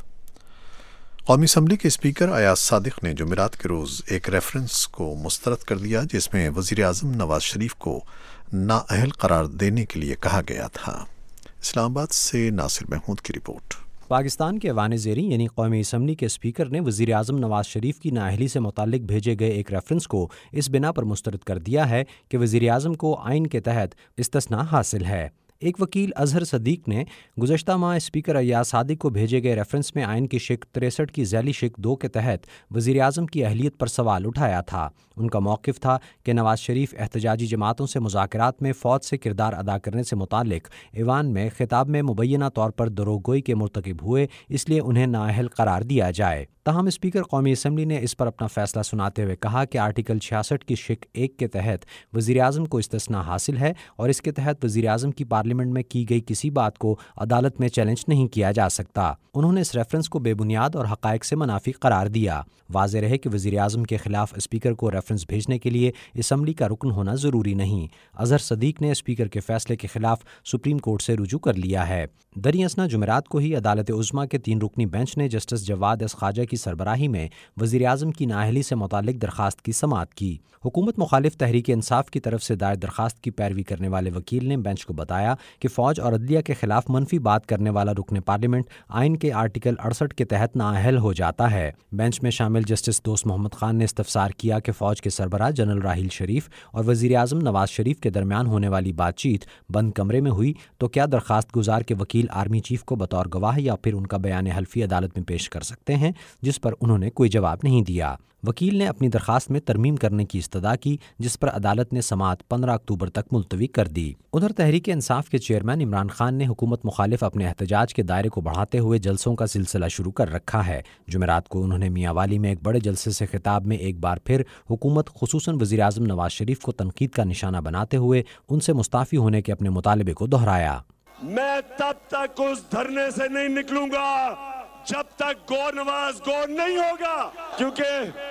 कौमी असम्बली के स्पीकर अयाज सादिक ने जुमेरात के रोज़ एक रेफरेंस को मुस्तरद कर दिया जिसमें वज़ीर आज़म नवाज शरीफ को नाअहल करार देने के लिए कहा गया था। इस्लामाबाद से नासिर महमूद की रिपोर्ट। पाकिस्तान के ऐवान ज़ेरी यानी कौमी असम्बली के स्पीकर ने वज़ीर आज़म नवाज शरीफ की नाअहली से मुताल्लिक भेजे गए एक रेफरेंस को इस बिना पर मुस्तरद कर दिया है कि वज़ीर आज़म को आइन के तहत इस्तिस्ना हासिल है। एक वकील अजहर सदीक ने गुज़श्ता माह स्पीकर अयाज सादिक को भेजे गए रेफरेंस में आइन की शिक तिरसठ की झैली शिक दो के तहत वज़ीर आज़म की अहलियत पर सवाल उठाया था। उनका मौक़िफ़ था कि नवाज शरीफ एहतजाजी जमातों से मुज़ाकरात में फ़ौज से किरदार अदा करने से मुताल्लिक ईवान में खिताब में मुबैना तौर पर दरोगोई के मुर्तकिब हुए, इसलिए उन्हें नाअहल करार दिया जाए। ताहम स्पीकर कौमी असम्बली ने इस पर अपना फैसला सुनाते हुए कहा कि आर्टिकल छियासठ की शिक एक के तहत वज़ीर आज़म को इस्तिस्ना हासिल है और इसके तहत वज़ीर आज़म की पार्लियामेंट में की गई किसी बात को अदालत में चैलेंज नहीं किया जा सकता। उन्होंने इस रेफरेंस को बेबुनियाद और हक़ाइक़ से मुनाफी करार दिया। वाज़ेह रहे कि वज़ीर आज़म के खिलाफ स्पीकर को रेफरेंस भेजने के लिए असम्बली का रुकन होना ज़रूरी नहीं। अजहर सदीक ने स्पीकर के फैसले के खिलाफ सुप्रीम कोर्ट से रुजू कर लिया है। दरी असना जुमेरात को ही अदालत उज़्मा के तीन रुकनी बेंच ने जस्टिस जवाद एस ख्वाजा की सरबराही में वज़ीर आज़म की नाअहली से मुताल्लिक दरख्वास्त की समाअत की। हुकूमत मुखालिफ तहरीक इंसाफ की तरफ से दायर दरख्वास्त की पैरवी करने वाले वकील ने बेंच को बताया कि फ़ौज और अदलिया के खिलाफ मनफी बात करने वाला रुकन पार्लियामेंट आइन के आर्टिकल अड़सठ के तहत नाअहल हो जाता है। बेंच में शामिल जस्टिस दोस्त मोहम्मद खान ने इस्तफसार किया कि फ़ौज के सरबराह जनरल राहिल शरीफ और वज़ीर आज़म नवाज शरीफ के दरमियान होने वाली बातचीत बंद कमरे में हुई तो क्या दरख्वास्त गुजार के वकील आर्मी चीफ को बतौर गवाह या फिर उनका बयान हल्फी अदालत में पेश कर सकते हैं, जिस पर उन्होंने कोई जवाब नहीं दिया। वकील ने अपनी दरख्वास्त में तरमीम करने की इस्तदा की, जिस पर अदालत ने समाअत पंद्रह अक्टूबर तक मुलतवी कर दी। उधर तहरीक इंसाफ के चेयरमैन इमरान खान ने हुकूमत मुखालिफ अपने एहतजाज के दायरे को बढ़ाते हुए जलसों का सिलसिला शुरू कर रखा है। जुमेरात को उन्होंने मियांवाली में एक बड़े जलसे से खिताब में एक बार फिर हुकूमत खुसूसन वज़ीर आज़म नवाज शरीफ को तनकीद का निशाना बनाते हुए उनसे मुस्ताफ़ी होने के अपने मुतालबे को दोहराया। मैं तब तक उस धरने से नहीं निकलूंगा जब तक गौर नवाज गौर नहीं होगा, क्योंकि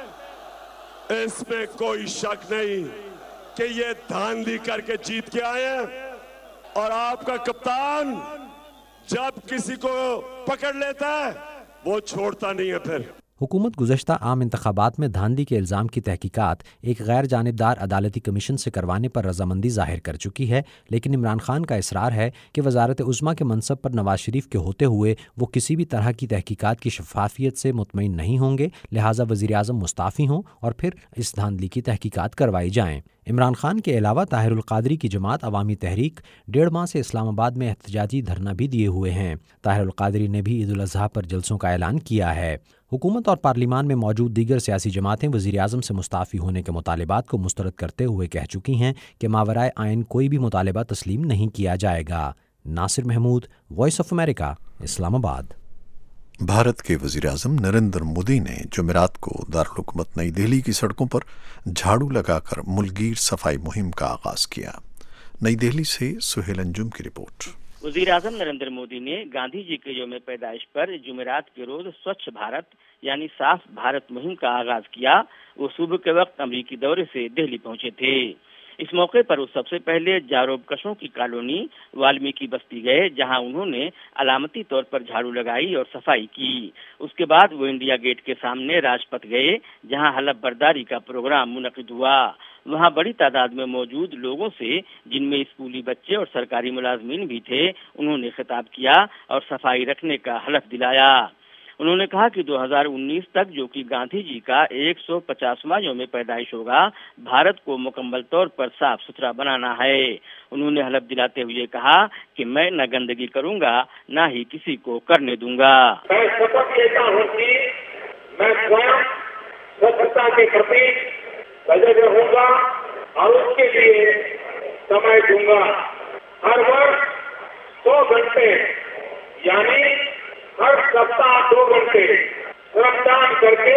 इसमें कोई शक नहीं कि ये धांधली करके जीत के आए हैं और आपका कप्तान जब किसी को पकड़ लेता है वो छोड़ता नहीं है। फिर हुकूमत गुज़श्ता आम इंतखाबात में धांधली के इल्ज़ाम की तहकीकात एक गैर जानिबदार अदालती कमीशन से करवाने पर रजामंदी जाहिर कर चुकी है, लेकिन इमरान खान का इसरार है कि वज़ारत उज़्मा के मनसब पर नवाज शरीफ के होते हुए वो किसी भी तरह की तहकीकात की शफाफियत से मुतमईन नहीं होंगे, लिहाजा वज़ीर आज़म मुस्ताफ़ी हों और फिर इस धांधली की तहकीकात करवाई जाएँ। इमरान खान के अलावा ताहिरुल कादरी की जमात अवामी तहरीक डेढ़ माह से इस्लामाबाद में एहतजाजी धरना भी दिए हुए हैं। ताहिरुल कादरी ने भी ईद उल अज़हा पर जलसों का ऐलान किया है। हुकूमत और पार्लिमान में मौजूद दीगर सियासी जमातें वज़ीर आज़म से मुस्ताफ़ी होने के मुतालिबात को मुस्तरद करते हुए कह चुकी हैं कि मावराए आइन कोई भी मुतालिबा तस्लीम नहीं किया जाएगा। Nasir Mahmood, voice of America, Islamabad. Bharat के वज़ीर आज़म नरेंद्र मोदी ने जुमेरात को दारुल हुकूमत नई दिल्ली की सड़कों पर झाड़ू लगाकर मुल्कगीर सफाई मुहिम का आगाज किया। नई दिल्ली से सुहेल अंजुम की रिपोर्ट। वज़ीर आज़म नरेंद्र मोदी ने गांधी जी के यौम पैदाइश पर जुमेरात के रोज स्वच्छ भारत यानी साफ भारत मुहिम का आगाज किया। वो सुबह के वक्त अमरीकी दौरे से दिल्ली पहुंचे थे। اس موقع پر وہ سب سے پہلے جاروبکشوں کی کالونی والمیکی بستی گئے، جہاں انہوں نے علامتی طور پر جھاڑو لگائی اور صفائی کی۔ اس کے بعد وہ انڈیا گیٹ کے سامنے راج پتھ گئے، جہاں حلف برداری کا پروگرام منعقد ہوا۔ وہاں بڑی تعداد میں موجود لوگوں سے، جن میں اسکولی بچے اور سرکاری ملازمین بھی تھے، انہوں نے خطاب کیا اور صفائی رکھنے کا حلف دلایا۔ انہوں نے کہا کہ دو ہزار انیس تک، جو کہ گاندھی جی کا ایک سو پچاسواں یوم پیدائش ہوگا، بھارت کو مکمل طور پر صاف ستھرا بنانا ہے۔ انہوں نے حلف دلاتے ہوئے کہا کہ میں نہ گندگی کروں گا، نہ ہی کسی کو کرنے دوں گا۔ میں شپث لیتا ہوں کہ میں سوئم سوچھتا کے پرتی سجگ رہوں گا اور اس کے لیے سمے دوں گا۔ ہر وقت سو گھنٹے یعنی ہر سپتاہ دو گھنٹے شرمدان کر کے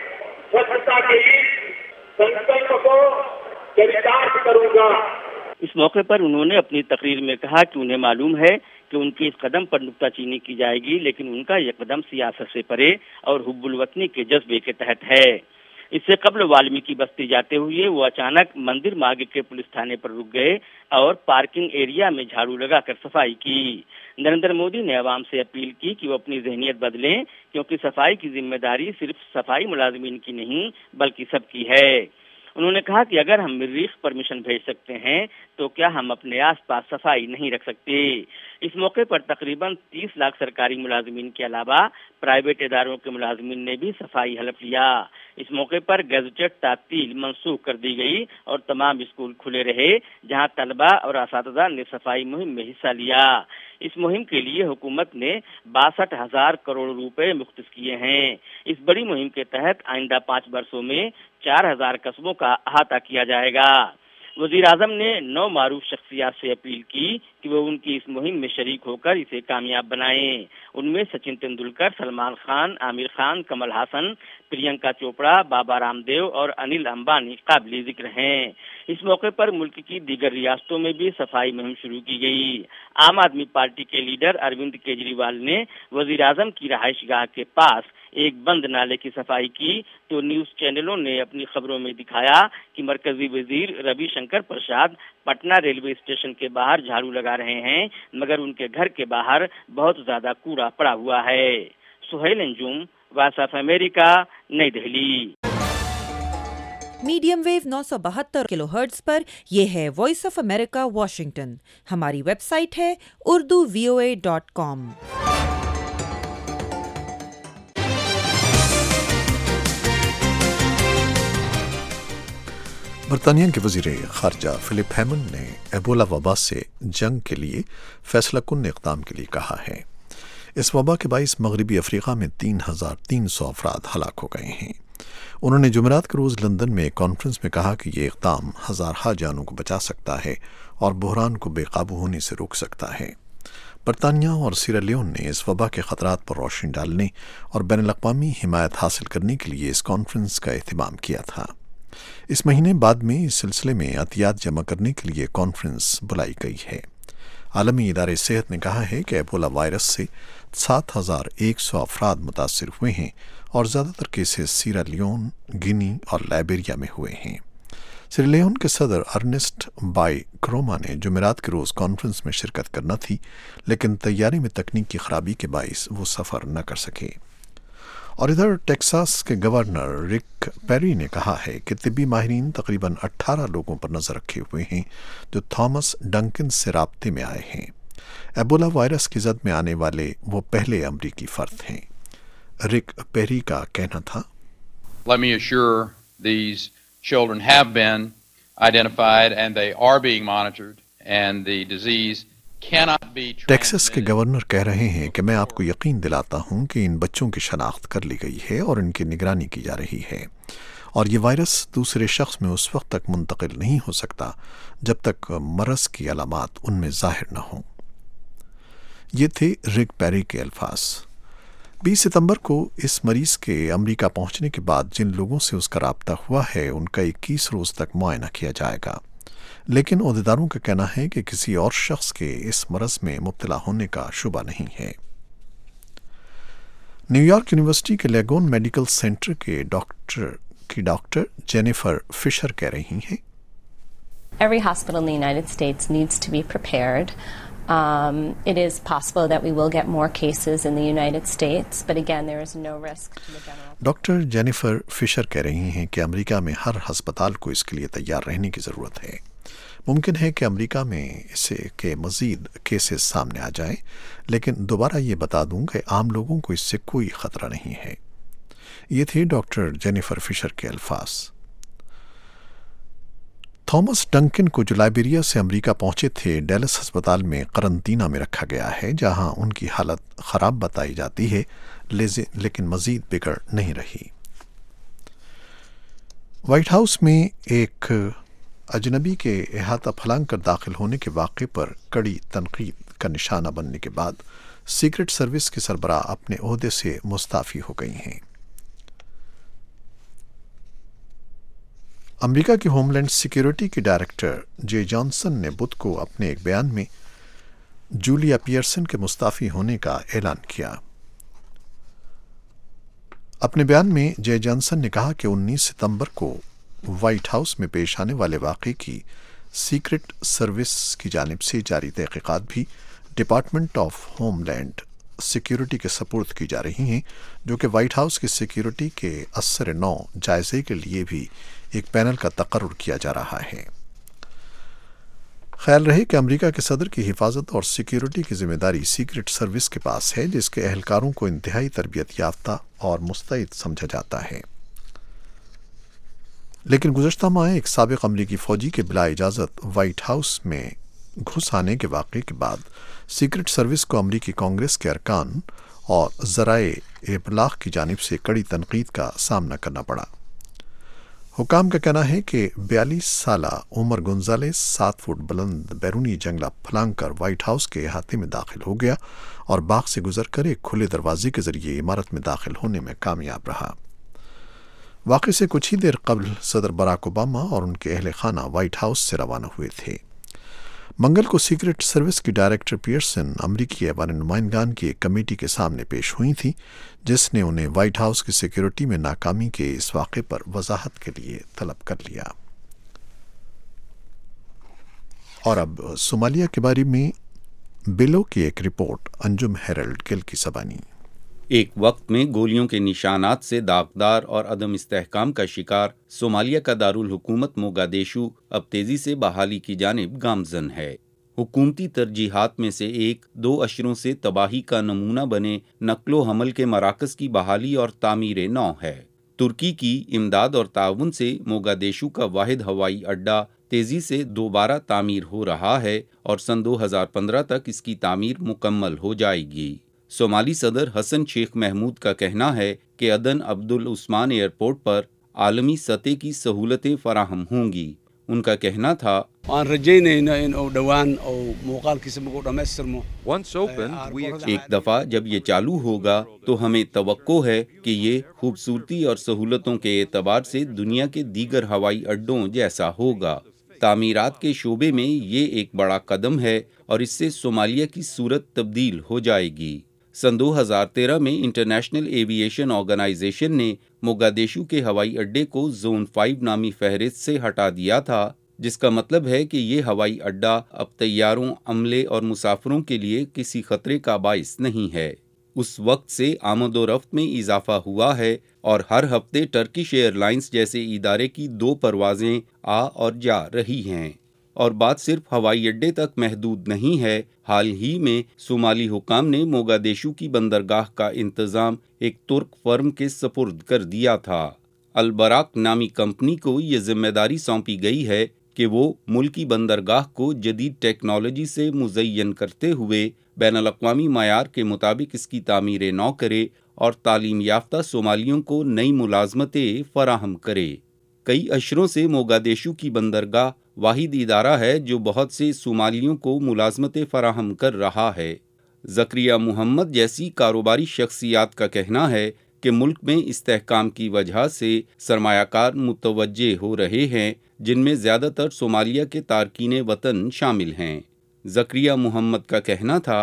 سوچھتا کے اس سنکلپ کو چریتارتھ کروں گا۔ اس موقع پر انہوں نے اپنی تقریر میں کہا کہ انہیں معلوم ہے کہ ان کی اس قدم پر نکتہ چینی کی جائے گی، لیکن ان کا یہ قدم سیاست سے پرے اور حب الوطنی کے جذبے کے تحت ہے۔ اس سے قبل والمیکی بستی جاتے ہوئے وہ اچانک مندر مارگ کے پولیس تھانے پر رک گئے اور پارکنگ ایریا میں جھاڑو لگا کر صفائی کی۔ نریندر مودی نے عوام سے اپیل کی کہ وہ اپنی ذہنیت بدلیں، کیونکہ صفائی کی ذمہ داری صرف صفائی ملازمین کی نہیں بلکہ سب کی ہے۔ انہوں نے کہا کہ اگر ہم مریخ پر مشن بھیج سکتے ہیں تو کیا ہم اپنے آس پاس صفائی نہیں رکھ سکتے۔ اس موقع پر تقریباً تیس لاکھ سرکاری ملازمین کے علاوہ پرائیویٹ اداروں کے ملازمین نے بھی صفائی حلف لیا۔ اس موقع پر گزٹڈ تعطیل منسوخ کر دی گئی اور تمام اسکول کھلے رہے، جہاں طلبہ اور اساتذہ نے صفائی مہم میں حصہ لیا۔ اس مہم کے لیے حکومت نے باسٹھ ہزار کروڑ روپے مختص کیے ہیں۔ اس بڑی مہم کے تحت آئندہ پانچ برسوں میں چار ہزار قصبوں کا احاطہ کیا جائے گا۔ وزیر اعظم نے نو معروف شخصیات سے اپیل کی کہ وہ ان کی اس مہم میں شریک ہو کر اسے کامیاب بنائیں۔ ان میں سچن تندولکر، سلمان خان، عامر خان، کمل ہاسن، پرینکا چوپڑا، بابا رام دیو اور انل امبانی قابل ذکر ہیں۔ اس موقع پر ملک کی دیگر ریاستوں میں بھی صفائی مہم شروع کی گئی۔ عام آدمی پارٹی کے لیڈر اروند کیجریوال نے وزیر اعظم کی رہائش گاہ کے پاس ایک بند نالے کی صفائی کی تو نیوز چینلوں نے اپنی خبروں میں دکھایا کہ مرکزی وزیر روی شنکر پرساد پٹنہ ریلوے اسٹیشن کے باہر جھاڑو لگا رہے ہیں، مگر ان کے گھر کے باہر بہت زیادہ کوڑا پڑا ہوا ہے۔ Sohail Anjum, voice of America, Nai Delhi. Medium wave نو سو بہتر کلو ہرٹز پر یہ ہے وائس آف امریکہ واشنگٹن۔ ہماری ویب سائٹ ہے Urdu V O A dot کام۔ برطانیہ کے وزیر خارجہ فلپ ہیمنڈ نے ایبولا وبا سے جنگ کے لیے فیصلہ کن اقدام کے لیے کہا ہے۔ اس وبا کے باعث مغربی افریقہ میں تین ہزار تین سو افراد ہلاک ہو گئے ہیں۔ انہوں نے جمعرات کے روز لندن میں ایک کانفرنس میں کہا کہ یہ اقدام ہزارہا جانوں کو بچا سکتا ہے اور بحران کو بے قابو ہونے سے روک سکتا ہے۔ برطانیہ اور سیرا لیون نے اس وبا کے خطرات پر روشنی ڈالنے اور بین الاقوامی حمایت حاصل کرنے کے لیے اس کانفرنس کا اہتمام کیا تھا۔ اس مہینے بعد میں اس سلسلے میں عطیات جمع کرنے کے لیے کانفرنس بلائی گئی ہے۔ عالمی ادارے صحت نے کہا ہے کہ ایبولا وائرس سے سات ہزار ایک سو افراد متاثر ہوئے ہیں اور زیادہ تر کیسز سیرا لیون، گنی اور لائبیریا میں ہوئے ہیں۔ سیرا لیون کے صدر ارنسٹ بائی کروما نے جمعرات کے روز کانفرنس میں شرکت کرنا تھی، لیکن طیارے میں تکنیکی خرابی کے باعث وہ سفر نہ کر سکے۔ اور ادھر ٹیکساس کے گورنر رک پیری نے کہا ہے کہ طبی ماہرین تقریباً اٹھارہ لوگوں پر نظر رکھے ہوئے ہیں جو تھامس ڈنکن سے رابطے میں آئے ہیں۔ ایبولا وائرس کی زد میں آنے والے وہ پہلے امریکی فرد ہیں۔ رک پیری کا کہنا تھا، Let me assure these children have been identified and they are being monitored and the disease Texas کے گورنر کہہ رہے ہیں کہ میں آپ کو یقین دلاتا ہوں کہ ان بچوں کی شناخت کر لی گئی ہے اور ان کی نگرانی کی جا رہی ہے، اور یہ وائرس دوسرے شخص میں اس وقت تک منتقل نہیں ہو سکتا جب تک مرض کی علامات ان میں ظاہر نہ ہوں۔ یہ تھے رک پیری کے الفاظ۔ بیس ستمبر کو اس مریض کے امریکہ پہنچنے کے بعد جن لوگوں سے اس کا رابطہ ہوا ہے ان کا اکیس روز تک معائنہ کیا جائے گا، لیکن عہدیداروں کا کہنا ہے کہ کسی اور شخص کے اس مرض میں مبتلا ہونے کا شبہ نہیں ہے۔ نیو یارک یونیورسٹی کے لیگون میڈیکل سینٹر کے ڈاکٹر کی ڈاکٹر جینیفر فشر کہہ رہی ہیں، Every hospital in the United States needs to be prepared. Um, it is possible that we will get more cases in the United States, but again, there is no risk to the general. Doctor Jennifer Fisher कह रही हैं कि America में हर अस्पताल को इसके लिए तैयार रहने की ज़रूरत है। मुमकिन है कि अमेरिका में इससे के मज़ीद केसेस सामने आ जाएं, लेकिन दोबारा ये बता दूं कि आम लोगों को इससे कोई ख़तरा नहीं है। ये थे डॉक्टर जेनिफर फिशर के अल्फाज। थॉमस डंकन को जो लाइबेरिया से अमेरिका पहुंचे थे, डेलस अस्पताल में करंतना में रखा गया है, जहां उनकी हालत ख़राब बताई जाती है, लेकिन मज़ीद बिगड़ नहीं रही। व्हाइट हाउस में एक अजनबी के अहाता फलांग कर दाखिल होने के वाक़े पर कड़ी तनकीद का निशाना बनने के बाद सीक्रेट सर्विस के सरबराह अपने ओहदे से मुस्ताफ़ी हो गई हैं। अमेरिका की होमलैंड सिक्योरिटी के डायरेक्टर जे जॉनसन ने बुध को अपने एक बयान में जूलिया पियर्सन के मुस्ताफ़ी होने का ऐलान किया। अपने बयान में जे जॉनसन ने कहा कि उन्नीस सितंबर को व्हाइट हाउस में पेश आने वाले वाक़े की सीक्रेट सर्विस की जानिब से जारी तहक़ीक़ात भी डिपार्टमेंट ऑफ होमलैंड सिक्योरिटी के सपुर्द की जा रही हैं, जो कि व्हाइट हाउस की सिक्योरिटी के असर नौ जायजे के लिए भी एक पैनल का तकर्रुर किया जा रहा है। ख्याल रहे कि अमेरिका के सदर की हिफाजत और सिक्योरिटी की जिम्मेदारी सीक्रेट सर्विस के पास है, जिसके अहलकारों को इंतहाई तरबियत याफ्ता और मुस्तैद समझा जाता है। लेकिन गुज़श्ता माह एक साबिक़ अमरीकी फ़ौजी के बिला इजाज़त व्हाइट हाउस में घुस आने के वाक़े के बाद सीक्रेट सर्विस को अमरीकी कांग्रेस के अरकान और ज़राए इबलाग़ की जानिब से कड़ी तनकीद का सामना करना पड़ा। हुकाम का कहना है कि बयालीस साला उमर गोंजालेस सात फुट बुलंद बैरूनी जंगला फलांग कर व्हाइट हाउस के अहाते में दाखिल हो गया और बाग से गुजर कर एक खुले दरवाजे के जरिए इमारत में दाखिल होने में कामयाब रहा। वाक़े से कुछ ही देर कबल सदर बराक ओबामा और उनके अहल खाना व्हाइट हाउस से रवाना हुए थे। मंगल को सीक्रेट सर्विस की डायरेक्टर पियर्सन अमरीकी ऐवान नुमाइंदगान की एक कमेटी के सामने पेश हुई थी, जिसने उन्हें व्हाइट हाउस की सिक्योरिटी में नाकामी के इस वाक़े पर वजाहत के लिए तलब कर लिया। और अब सोमालिया के बारे में बिलो की एक रिपोर्ट अंजुम हेरल्ड गिल की ज़बानी। एक वक्त में गोलियों के निशानात से दागदार और अदम इस्तेहकाम का शिकार सोमालिया का दारुल हुकूमत मोगादेशु अब तेजी से बहाली की जानिब गामजन है। हुकूमती तरजीहात में से एक दो अशरों से तबाही का नमूना बने नक्लो हमल के मराकज की बहाली और तामीर नौ है। तुर्की की इमदाद और ताउन से मोगादेशु का वाहिद हवाई अड्डा तेजी से दोबारा तामीर हो रहा है और सन दो हज़ार पंद्रह तक इसकी तामीर मुकम्मल हो जाएगी। सोमाली सदर हसन शेख महमूद का कहना है कि अदन अब्दुल उस्मान एयरपोर्ट पर आलमी सतह की सहूलतें फराहम होंगी। उनका कहना था, एक दफ़ा जब ये चालू होगा तो हमें तवक्को है कि ये खूबसूरती और सहूलतों के एतबार से दुनिया के दीगर हवाई अड्डों जैसा होगा। तामीरात के शोबे में ये एक बड़ा कदम है और इससे सोमालिया की सूरत तब्दील हो जाएगी। सन दो हज़ार तेरह में इंटरनेशनल एविएशन ऑर्गेनाइजेशन ने मोगादेशु के हवाई अड्डे को जोन फाइव नामी फहरिस्त से हटा दिया था, जिसका मतलब है कि ये हवाई अड्डा अब तैयारों, अमले और मुसाफिरों के लिए किसी खतरे का बाइस नहीं है। उस वक्त से आमदोरफ्त में इजाफा हुआ है और हर हफ्ते टर्किश एयरलाइंस जैसे इदारे की दो परवाजें आ और जा रही हैं। और बात सिर्फ हवाई अड्डे तक महदूद नहीं है। हाल ही में सोमाली हुकाम ने मोगादेशु की बंदरगाह का इंतज़ाम एक तुर्क फर्म के सपुर्द कर दिया था। अलबराक नामी कंपनी को ये जिम्मेदारी सौंपी गई है कि वो मुल्की बंदरगाह को जदीद टेक्नोलॉजी से मुज़य्यन करते हुए बैनुल-अक़वामी मयार के मुताबिक इसकी तामीर नौ करे और तालीम याफ्ता सोमालियों को नई मुलाजमतें फराहम करे। कई अशरों से मोगादेशु की बंदरगाह वाहिद इदारा है जो बहुत से सोमालियों को मुलाजमतें फराहम कर रहा है। ज़करिया मुहम्मद जैसी कारोबारी शख्सियात का कहना है कि मुल्क में इस्तेहकाम की वजह से सरमायाकार मुतवज्जे हो रहे हैं, जिनमें ज़्यादातर सोमालिया के तारकीन वतन शामिल हैं। ज़करिया मुहम्मद का कहना था,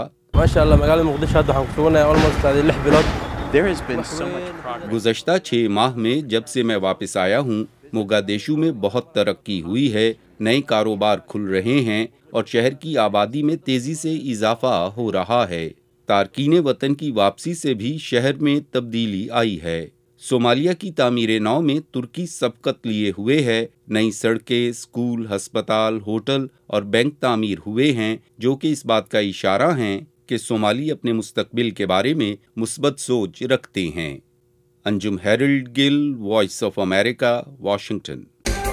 गुज़श्ता छः माह में जब से मैं वापस आया हूँ, موگادیشو میں بہت ترقی ہوئی ہے، نئے کاروبار کھل رہے ہیں اور شہر کی آبادی میں تیزی سے اضافہ ہو رہا ہے۔ تارکین وطن کی واپسی سے بھی شہر میں تبدیلی آئی ہے۔ صومالیہ کی تعمیر نو میں ترکی سبقت لیے ہوئے ہے، نئی سڑکیں، اسکول، ہسپتال، ہوٹل اور بینک تعمیر ہوئے ہیں، جو کہ اس بات کا اشارہ ہیں کہ صومالی اپنے مستقبل کے بارے میں مثبت سوچ رکھتے ہیں۔ Anjum Harold Gill, voice of America, Washington.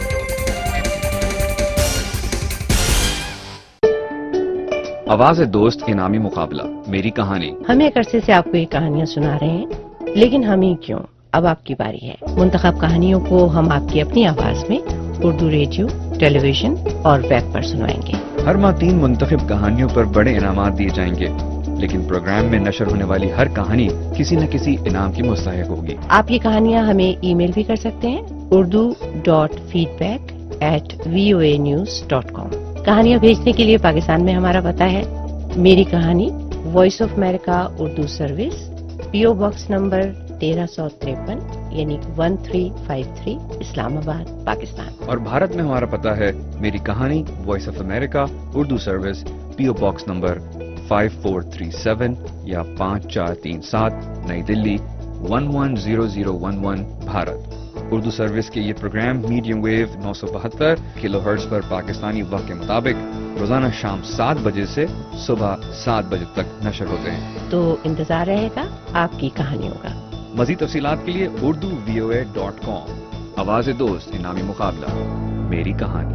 آواز دوست انعامی مقابلہ، میری کہانی۔ ہم ایک عرصے سے آپ کو یہ کہانیاں سنا رہے ہیں، لیکن ہم ہی کیوں، اب آپ کی باری ہے۔ منتخب کہانیوں کو ہم آپ کی اپنی آواز میں اردو ریڈیو، ٹیلی ویژن اور ویب پر سنائیں گے۔ ہر ماہ تین منتخب کہانیوں پر بڑے انعامات دیے جائیں گے، لیکن پروگرام میں نشر ہونے والی ہر کہانی کسی نہ کسی انعام کی مستحق ہوگی۔ آپ یہ کہانیاں ہمیں ای میل بھی کر سکتے ہیں، Urdu dot feedback at V O A news dot com. کہانیاں بھیجنے کے لیے پاکستان میں ہمارا پتہ ہے میری کہانی، voice of America Urdu service, P O box number تیرہ سو تریپن یعنی one three five three, Islamabad, Pakistan. اور بھارت میں ہمارا پتہ ہے میری کہانی، voice of America Urdu service, P O box number five four three seven یا پانچ چار تین سات، Nai Delhi one one zero zero one one, Bharat. Urdu service کے یہ پروگرام میڈیم ویو نو سو بہتر کلو ہرٹز پر پاکستانی وقت کے مطابق روزانہ شام سات بجے سے صبح سات بجے تک نشر ہوتے ہیں، تو انتظار رہے گا آپ کی کہانیوں کا۔ مزید تفصیلات کے لیے Urdu V O A dot کام۔ آواز دوست انعامی مقابلہ، میری کہانی۔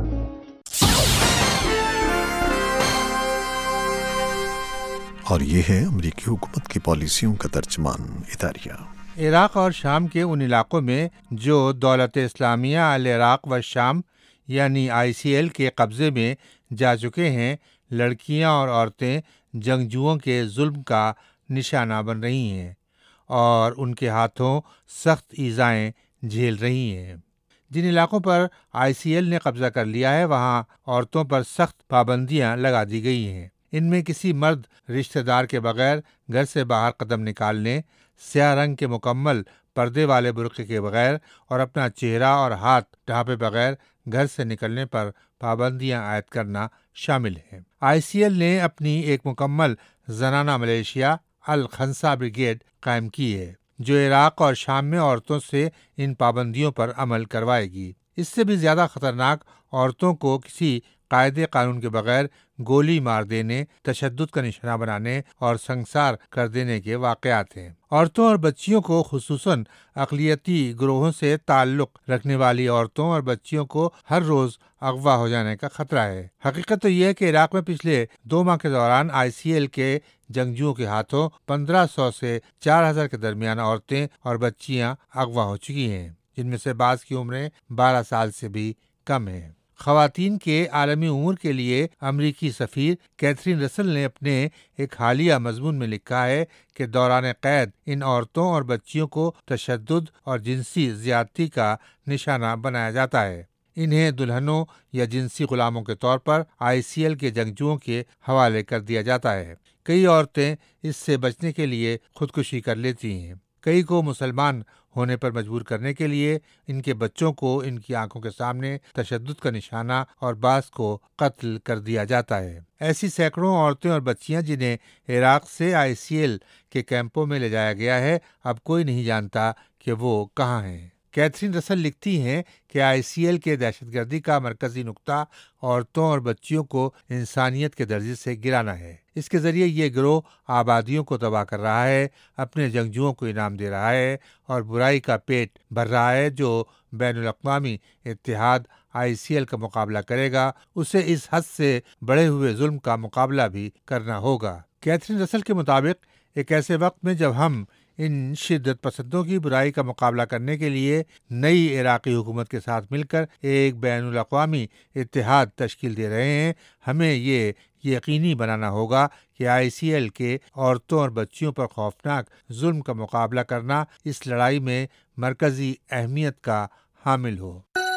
اور یہ ہے امریکی حکومت کی پالیسیوں کا ترجمان اداریہ۔ عراق اور شام کے ان علاقوں میں جو دولت اسلامیہ العراق و شام یعنی آئی سی ایل کے قبضے میں جا چکے ہیں، لڑکیاں اور عورتیں جنگجوؤں کے ظلم کا نشانہ بن رہی ہیں اور ان کے ہاتھوں سخت ایذائیں جھیل رہی ہیں۔ جن علاقوں پر آئی سی ایل نے قبضہ کر لیا ہے، وہاں عورتوں پر سخت پابندیاں لگا دی گئی ہیں۔ ان میں کسی مرد رشتہ دار کے بغیر گھر سے باہر قدم نکالنے، سیاہ رنگ کے مکمل پردے والے برقعے کے بغیر اور اپنا چہرہ اور ہاتھ ڈھانپے بغیر گھر سے نکلنے پر پابندیاں عائد کرنا شامل ہیں۔ آئی سی ایل نے اپنی ایک مکمل زنانہ ملیشیا الخنسا بریگیڈ قائم کی ہے، جو عراق اور شام میں عورتوں سے ان پابندیوں پر عمل کروائے گی۔ اس سے بھی زیادہ خطرناک عورتوں کو کسی قاعدے قانون کے بغیر گولی مار دینے، تشدد کا نشانہ بنانے اور سنگسار کر دینے کے واقعات ہیں۔ عورتوں اور بچیوں کو، خصوصاً اقلیتی گروہوں سے تعلق رکھنے والی عورتوں اور بچیوں کو ہر روز اغوا ہو جانے کا خطرہ ہے۔ حقیقت تو یہ ہے کہ عراق میں پچھلے دو ماہ کے دوران آئی سی ایل کے جنگجوؤں کے ہاتھوں پندرہ سو سے چار ہزار کے درمیان عورتیں اور بچیاں اغوا ہو چکی ہیں، جن میں سے بعض کی عمریں بارہ سال سے بھی کم ہیں۔ خواتین کے عالمی امور کے لیے امریکی سفیر کیتھرین رسل نے اپنے ایک حالیہ مضمون میں لکھا ہے کہ دوران قید ان عورتوں اور بچیوں کو تشدد اور جنسی زیادتی کا نشانہ بنایا جاتا ہے۔ انہیں دلہنوں یا جنسی غلاموں کے طور پر آئی سی ایل کے جنگجوؤں کے حوالے کر دیا جاتا ہے۔ کئی عورتیں اس سے بچنے کے لیے خودکشی کر لیتی ہیں۔ کئی کو مسلمان ہونے پر مجبور کرنے کے لیے ان کے بچوں کو ان کی آنکھوں کے سامنے تشدد کا نشانہ اور بعض کو قتل کر دیا جاتا ہے۔ ایسی سینکڑوں عورتیں اور بچیاں جنہیں عراق سے آئی سی ایل کے کیمپوں میں لے جایا گیا ہے، اب کوئی نہیں جانتا کہ وہ کہاں ہیں۔ کیتھرین رسل لکھتی ہیں کہ آئی سی ایل کے دہشت گردی کا مرکزی نقطہ عورتوں اور بچیوں کو انسانیت کے درجے سے گرانا ہے۔ اس کے ذریعے یہ گروہ آبادیوں کو تباہ کر رہا ہے، اپنے جنگجوؤں کو انعام دے رہا ہے اور برائی کا پیٹ بھر رہا ہے۔ جو بین الاقوامی اتحاد آئی سی ایل کا مقابلہ کرے گا، اسے اس حد سے بڑھے ہوئے ظلم کا مقابلہ بھی کرنا ہوگا۔ کیتھرین رسل کے مطابق ایک ایسے وقت میں جب ہم ان شدت پسندوں کی برائی کا مقابلہ کرنے کے لیے نئی عراقی حکومت کے ساتھ مل کر ایک بین الاقوامی اتحاد تشکیل دے رہے ہیں، ہمیں یہ یقینی بنانا ہوگا کہ آئی سی ایل کے عورتوں اور بچیوں پر خوفناک ظلم کا مقابلہ کرنا اس لڑائی میں مرکزی اہمیت کا حامل ہو۔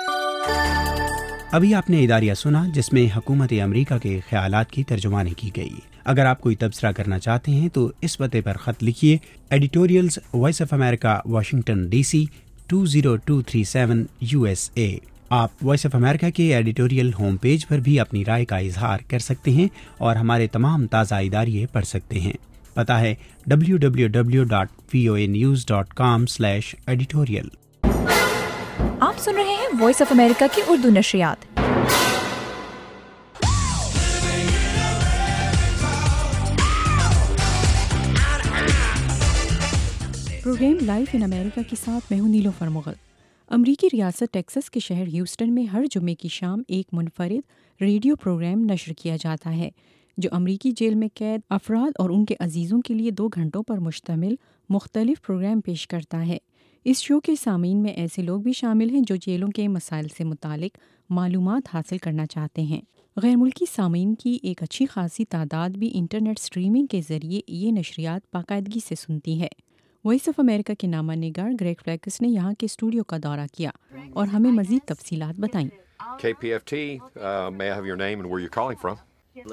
ابھی آپ نے اداریہ سنا جس میں حکومت امریکہ کے خیالات کی ترجمانی کی گئی۔ اگر آپ کوئی تبصرہ کرنا چاہتے ہیں تو اس پتے پر خط لکھیے، editorials voice of America, Washington D C two zero two three seven U S A. आप वॉइस ऑफ अमेरिका के एडिटोरियल होम पेज पर भी अपनी राय का इजहार कर सकते हैं और हमारे तमाम ताज़ा इदारिये पढ़ सकते हैं। पता है W W W dot V O A news dot com slash editorial. आप सुन रहे हैं वॉइस ऑफ अमेरिका की उर्दू नशरियात। प्रोग्राम लाइफ इन अमेरिका के साथ मैं हूं नीलोफर मुगल। अमरीकी रियासत टेक्सास के शहर ह्यूस्टन में हर जुमे की शाम एक मुनफरिद रेडियो प्रोग्राम नशर किया जाता है जो अमरीकी जेल में कैद अफराद और उनके अजीज़ों के लिए दो घंटों पर मुश्तमिल मुख्तलिफ प्रोग्राम पेश करता है। इस शो के सामीन में ऐसे लोग भी शामिल हैं जो जेलों के मसाइल से मुतालिक मालूमात हासिल करना चाहते हैं। गैर मुल्की सामीन की एक अच्छी खासी तादाद भी इंटरनेट स्ट्रीमिंग के ज़रिए ये नशरियात बाकायदगी से सुनती है। वॉइस ऑफ अमेरिका के नामा निगार ग्रेग फ्लैकस ने यहाँ के स्टूडियो का दौरा किया और हमें मज़ीद तफसीलात बताईं। K P F T, uh, may I have your name and where you're calling from?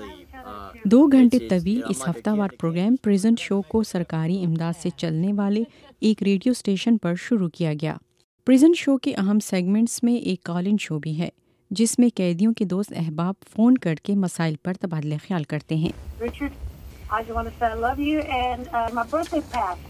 दो घंटे तवील इस हफ्तावार प्रोग्राम प्रिजन शो को सरकारी इमदाद से चलने वाले एक रेडियो स्टेशन पर शुरू किया गया। प्रिजन शो के अहम सेगमेंट्स में एक कॉल इन शो भी है जिसमें कैदियों के दोस्त अहबाब फ़ोन करके मसाइल पर तबादला ख्याल करते हैं। Richard, I just want to say I love you and uh, my birthday passed.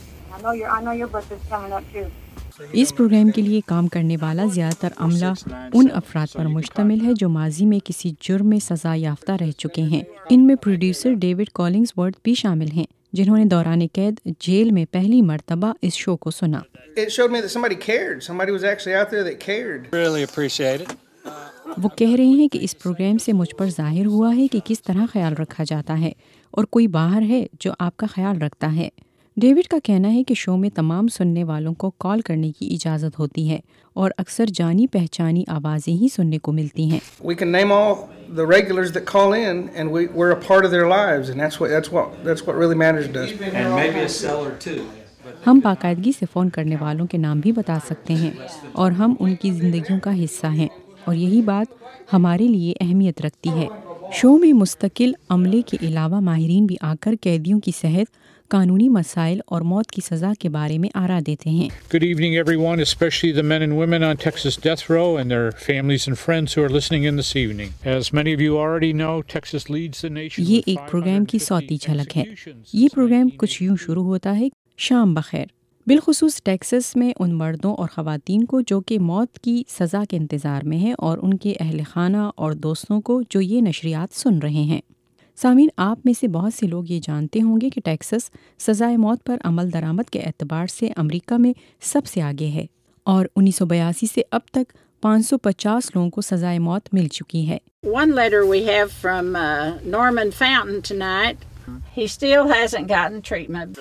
I know your I know your birthday's coming up too. इस प्रोग्राम के लिए काम करने वाला ज़्यादातर अमला उन अफराद पर मुश्तमिल है जो माजी में किसी जुर्म में सज़ा याफ्ता रह चुके हैं। इनमें प्रोड्यूसर डेविड कॉलिंग्सवर्थ भी शामिल हैं जिन्होंने दौरान कैद जेल में पहली मर्तबा इस शो को सुना। It showed me that somebody cared. Somebody was actually out there that cared. Really appreciate it. वो कह रहे हैं कि इस प्रोग्राम से मुझ पर जाहिर हुआ है कि किस तरह ख्याल रखा जाता है और कोई बाहर है जो आपका ख्याल रखता है। डेविड का कहना है कि शो में तमाम सुनने वालों को कॉल करने की इजाज़त होती है और अक्सर जानी पहचानी आवाज़ें ही सुनने को मिलती हैं। We can name all the regulars that call in and we we're a part of their lives and that's what that's what that's what really matters to us. And maybe a seller too. हम बाकायदगी से phone करने वालों के नाम भी बता सकते हैं और हम उनकी ज़िंदगियों का हिस्सा हैं और यही बात हमारे लिए अहमियत रखती है। शो में मुस्तकिल अमले के अलावा माहिरीन भी आकर कैदियों की सेहत, कानूनी मसाइल और मौत की सज़ा के बारे में आरा देते हैं। Good evening everyone, especially the men and women on Texas death row and their families and friends who are listening in this evening. As many of you already know, Texas leads the nation. ये एक programme की सौती झलक है। ये programme कुछ यूं शुरू होता है, शाम बखैर, बिलखुसूस टेक्सास में उन मर्दों और ख़वातीन को जो कि मौत की सज़ा के इंतज़ार में हैं और उनके अहल खाना और दोस्तों को जो ये नशरियात सुन रहे हैं। सामीन, आप में से बहुत से लोग ये जानते होंगे कि टेक्सास सज़ाए मौत पर अमल दरामद के एतबार से अमेरिका में सबसे आगे है और उन्नीस सौ बयासी से अब तक पाँच सौ पचास लोगों को सज़ाए मौत मिल चुकी है। One letter we have from uh, Norman Fountain tonight. He still hasn't gotten treatment.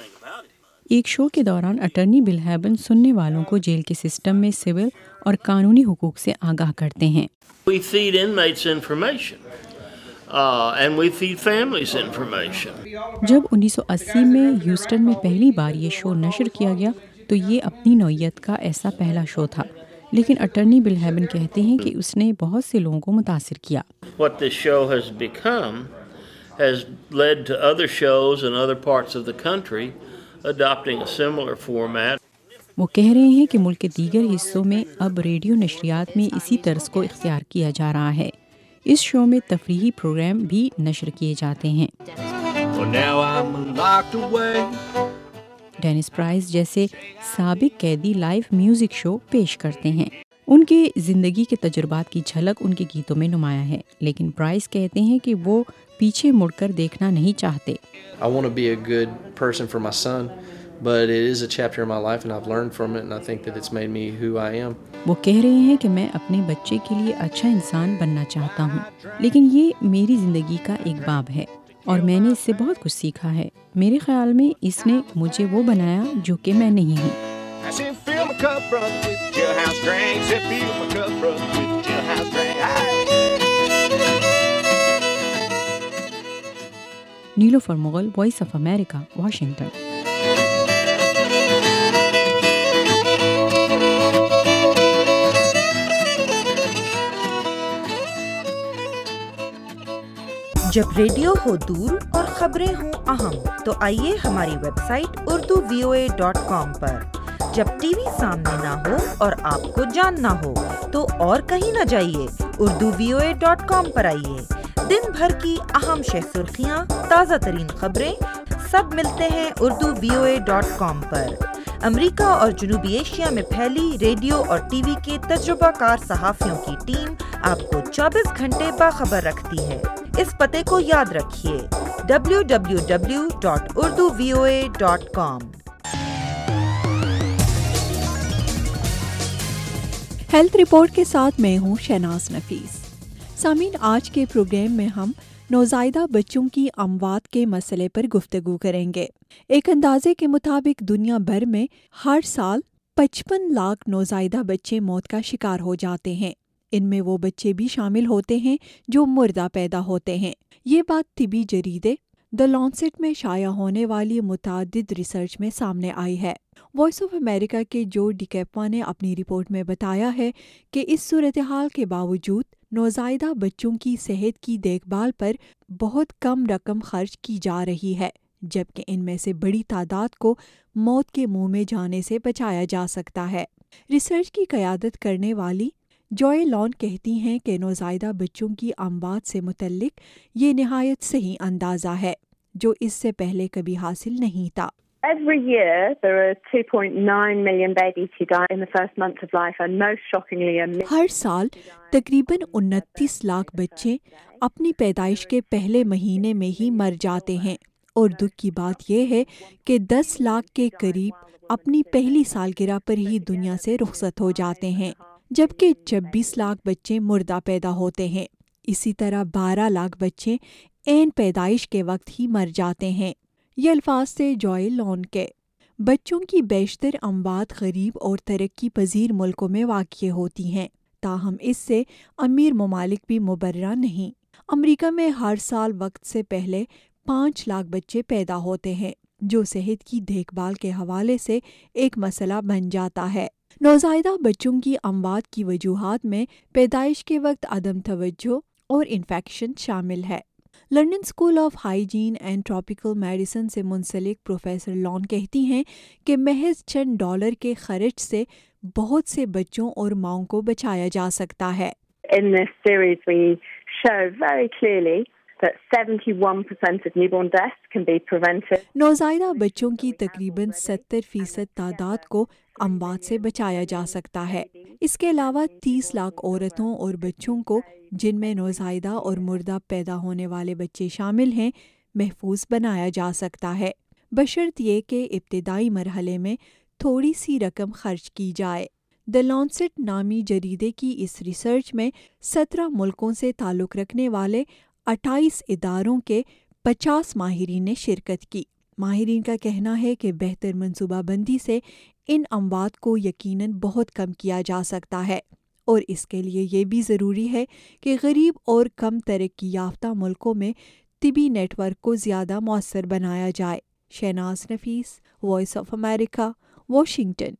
एक शो के दौरान अटर्नी बिल हैबन सुनने वालों को जेल के सिस्टम में सिविल और कानूनी हुकूक से आगाह करते हैं। We feed inmates information. Uh, and we feed families information. जब उन्नीस सौ अस्सी में ह्यूस्टन में पहली बार ये शो नशर किया गया तो ये अपनी नौइयत का ऐसा पहला शो था, लेकिन अटर्नी बिल हैबन कहते हैं कि उसने बहुत से लोगों को मुतासिर किया। What this show has become has led to other shows in other parts of the country adopting a similar format. वो कह रहे हैं कि मुल्क के दीगर हिस्सों में अब रेडियो नशरियात में इसी तर्ज को इख्तियार किया जा रहा है। इस शो में तफरीही प्रोग्राम भी नशर किए जाते हैं। डेनिस प्राइस जैसे साबिक कैदी लाइव म्यूजिक शो पेश करते हैं। उनके ज़िंदगी के तजुर्बात की झलक उनके गीतों में नुमाया है, लेकिन प्राइस कहते हैं कि वो पीछे मुड़कर देखना नहीं चाहते। I want to be a good person for my son, but it is a chapter in my life and I've learned from it and I think that it's made me who I am. वो कह रहे हैं कि मैं अपने बच्चे के लिए अच्छा इंसान बनना चाहता हूँ, लेकिन ये मेरी ज़िंदगी का एक बाब है और मैंने इससे बहुत कुछ सीखा है। मेरे ख्याल में इसने मुझे वो बनाया जो कि मैं नहीं हूँ। Nilofar Mughal, voice of America, Washington. जब रेडियो हो दूर और खबरें हों अहम, तो आइए हमारी website Urdu V O A dot com पर। جب ٹی وی سامنے نہ ہو اور آپ کو جاننا ہو تو اور کہیں نہ جائیے، Urdu V O A dot کام پر آئیے۔ دن بھر کی اہم شہ سرخیاں، تازہ ترین خبریں سب ملتے ہیں Urdu V O A dot کام پر۔ امریکہ اور جنوبی ایشیا میں پھیلی ریڈیو اور ٹی وی کے تجربہ کار صحافیوں کی ٹیم آپ کو چوبیس گھنٹے باخبر رکھتی ہے۔ اس پتے کو یاد رکھیے، W W W dot Urdu V O A dot com. Health report کے ساتھ میں ہوں شہناز نفیس۔ سامعین، آج کے پروگرام میں ہم نوزائیدہ بچوں کی اموات کے مسئلے پر گفتگو کریں گے۔ ایک اندازے کے مطابق دنیا بھر میں ہر سال پچپن لاکھ نوزائیدہ بچے موت کا شکار ہو جاتے ہیں۔ ان میں وہ بچے بھی شامل ہوتے ہیں جو مردہ پیدا ہوتے ہیں۔ یہ بات طبی جریدے دی لانسیٹ میں شائع ہونے والی متعدد ریسرچ میں سامنے آئی ہے۔ وائس آف امریکہ کے جو ڈی کیپوا نے اپنی رپورٹ میں بتایا ہے کہ اس صورتحال کے باوجود نوزائیدہ بچوں کی صحت کی دیکھ بھال پر بہت کم رقم خرچ کی جا رہی ہے، جبکہ ان میں سے بڑی تعداد کو موت کے منہ میں جانے سے بچایا جا سکتا ہے۔ ریسرچ کی قیادت کرنے والی جوئے لان کہتی ہیں کہ نوزائیدہ بچوں کی اموات سے متعلق یہ نہایت صحیح اندازہ ہے جو اس سے پہلے کبھی حاصل نہیں تھا۔ Every year there are two point nine million babies who die in the first month of life, and most shockingly a million... ہر سال تقریباً انتیس لاکھ بچے اپنی پیدائش کے پہلے مہینے میں ہی مر جاتے ہیں، اور دکھ کی بات یہ ہے کہ دس لاکھ کے قریب اپنی پہلی سالگرہ پر ہی دنیا سے رخصت ہو جاتے ہیں، جبکہ چھبیس لاکھ بچے مردہ پیدا ہوتے ہیں۔ اسی طرح بارہ لاکھ بچے عین پیدائش کے وقت ہی مر جاتے ہیں۔ یہ الفاظ سے جوئے لان کے۔ بچوں کی بیشتر اموات غریب اور ترقی پذیر ملکوں میں واقع ہوتی ہیں، تاہم اس سے امیر ممالک بھی مبرہ نہیں۔ امریکہ میں ہر سال وقت سے پہلے پانچ لاکھ بچے پیدا ہوتے ہیں، جو صحت کی دیکھ بھال کے حوالے سے ایک مسئلہ بن جاتا ہے۔ نوزائیدہ بچوں کی اموات کی وجوہات میں پیدائش کے وقت عدم توجہ اور انفیکشن شامل ہے۔ London school of hygiene and tropical medicine سے منسلک پروفیسر لان کہتی ہیں کہ محض چند ڈالر کے خرچ سے بہت سے بچوں اور ماؤں کو بچایا جا سکتا ہے۔ In this series we show very clearly that seventy-one percent of newborn deaths can be prevented. نوزائیدہ بچوں کی تقریباً ستر فیصد تعداد کو اموات سے بچایا جا سکتا ہے۔ اس کے علاوہ تیس لاکھ عورتوں اور بچوں کو، جن میں نوزائیدہ اور مردہ پیدا ہونے والے بچے شامل ہیں، محفوظ بنایا جا سکتا ہے، بشرط یہ کہ ابتدائی مرحلے میں تھوڑی سی رقم خرچ کی جائے۔ دی لانسیٹ نامی جریدے کی اس ریسرچ میں سترہ ملکوں سے تعلق رکھنے والے اٹھائیس اداروں کے پچاس ماہرین نے شرکت کی۔ ماہرین کا کہنا ہے کہ بہتر منصوبہ بندی سے ان اموات کو یقیناً بہت کم کیا جا سکتا ہے، اور اس کے لیے یہ بھی ضروری ہے کہ غریب اور کم ترقی یافتہ ملکوں میں طبی نیٹ ورک کو زیادہ مؤثر بنایا جائے۔ Shahnaz Nafees, voice of America, Washington.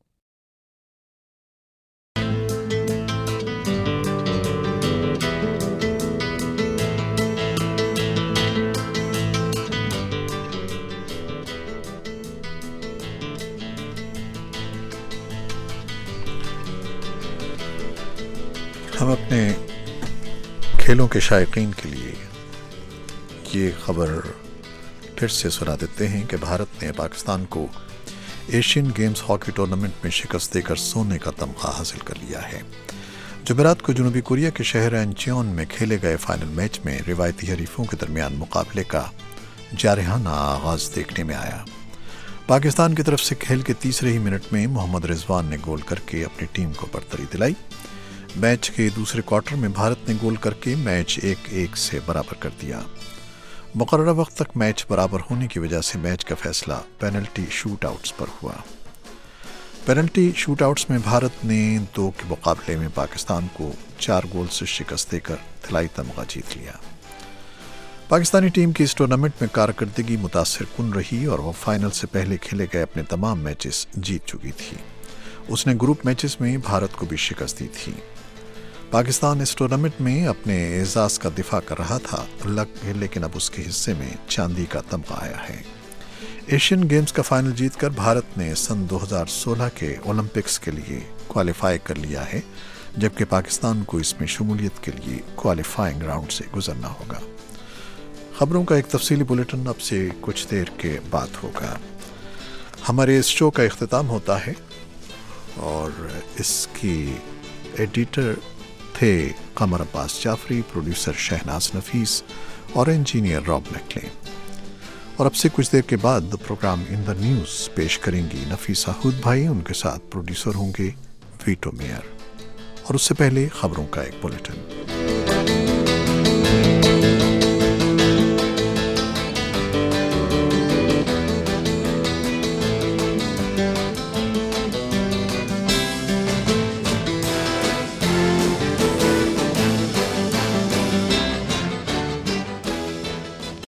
ہم اپنے کھیلوں کے شائقین کے لیے یہ خبر پھر سے سنا دیتے ہیں کہ بھارت نے پاکستان کو ایشین گیمز ہاکی ٹورنامنٹ میں شکست دے کر سونے کا تمغہ حاصل کر لیا ہے۔ جمعرات کو جنوبی کوریا کے شہر انچیون میں کھیلے گئے فائنل میچ میں روایتی حریفوں کے درمیان مقابلے کا جارحانہ آغاز دیکھنے میں آیا۔ پاکستان کی طرف سے کھیل کے تیسرے ہی منٹ میں محمد رضوان نے گول کر کے اپنی ٹیم کو برتری دلائی۔ میچ کے دوسرے کوارٹر میں بھارت نے گول کر کے میچ ایک ایک سے برابر کر دیا۔ مقررہ وقت تک میچ برابر ہونے کی وجہ سے میچ کا فیصلہ پینلٹی شوٹ آؤٹس پر ہوا۔ پینلٹی شوٹ آؤٹس میں بھارت نے دو کے مقابلے میں پاکستان کو چار گول سے شکست دے کر طلائی تمغہ جیت لیا۔ پاکستانی ٹیم کی اس ٹورنامنٹ میں کارکردگی متاثر کن رہی اور وہ فائنل سے پہلے کھیلے گئے اپنے تمام میچز جیت چکی تھی۔ اس نے گروپ میچز میں بھارت کو بھی شکست دی تھی۔ پاکستان اس ٹورنامنٹ میں اپنے اعزاز کا دفاع کر رہا تھا، لیکن اب اس کے حصے میں چاندی کا تمغہ آیا ہے۔ एशियन गेम्स का फाइनल जीतकर भारत ने सन दो हज़ार सोलह के ओलंपिक्स के लिए क्वालिफाई कर लिया है, जबकि पाकिस्तान को इसमें शमूलियत के लिए क्वालिफाइंग राउंड से गुजरना होगा। खबरों का एक तफसीली बुलेटिन अब से कुछ देर के बाद होगा। हमारे इस शो का इख्तिताम होता है और इसकी एडिटर थे कमर अब्बास जाफरी, प्रोड्यूसर शहनाज नफीस और इंजीनियर रॉब मैकलेन। और अब से कुछ देर के बाद प्रोग्राम इन द न्यूज़ पेश करेंगी नफीसा हुद भाई, उनके साथ प्रोड्यूसर होंगे वीटो मेयर। और उससे पहले खबरों का एक बुलेटिन।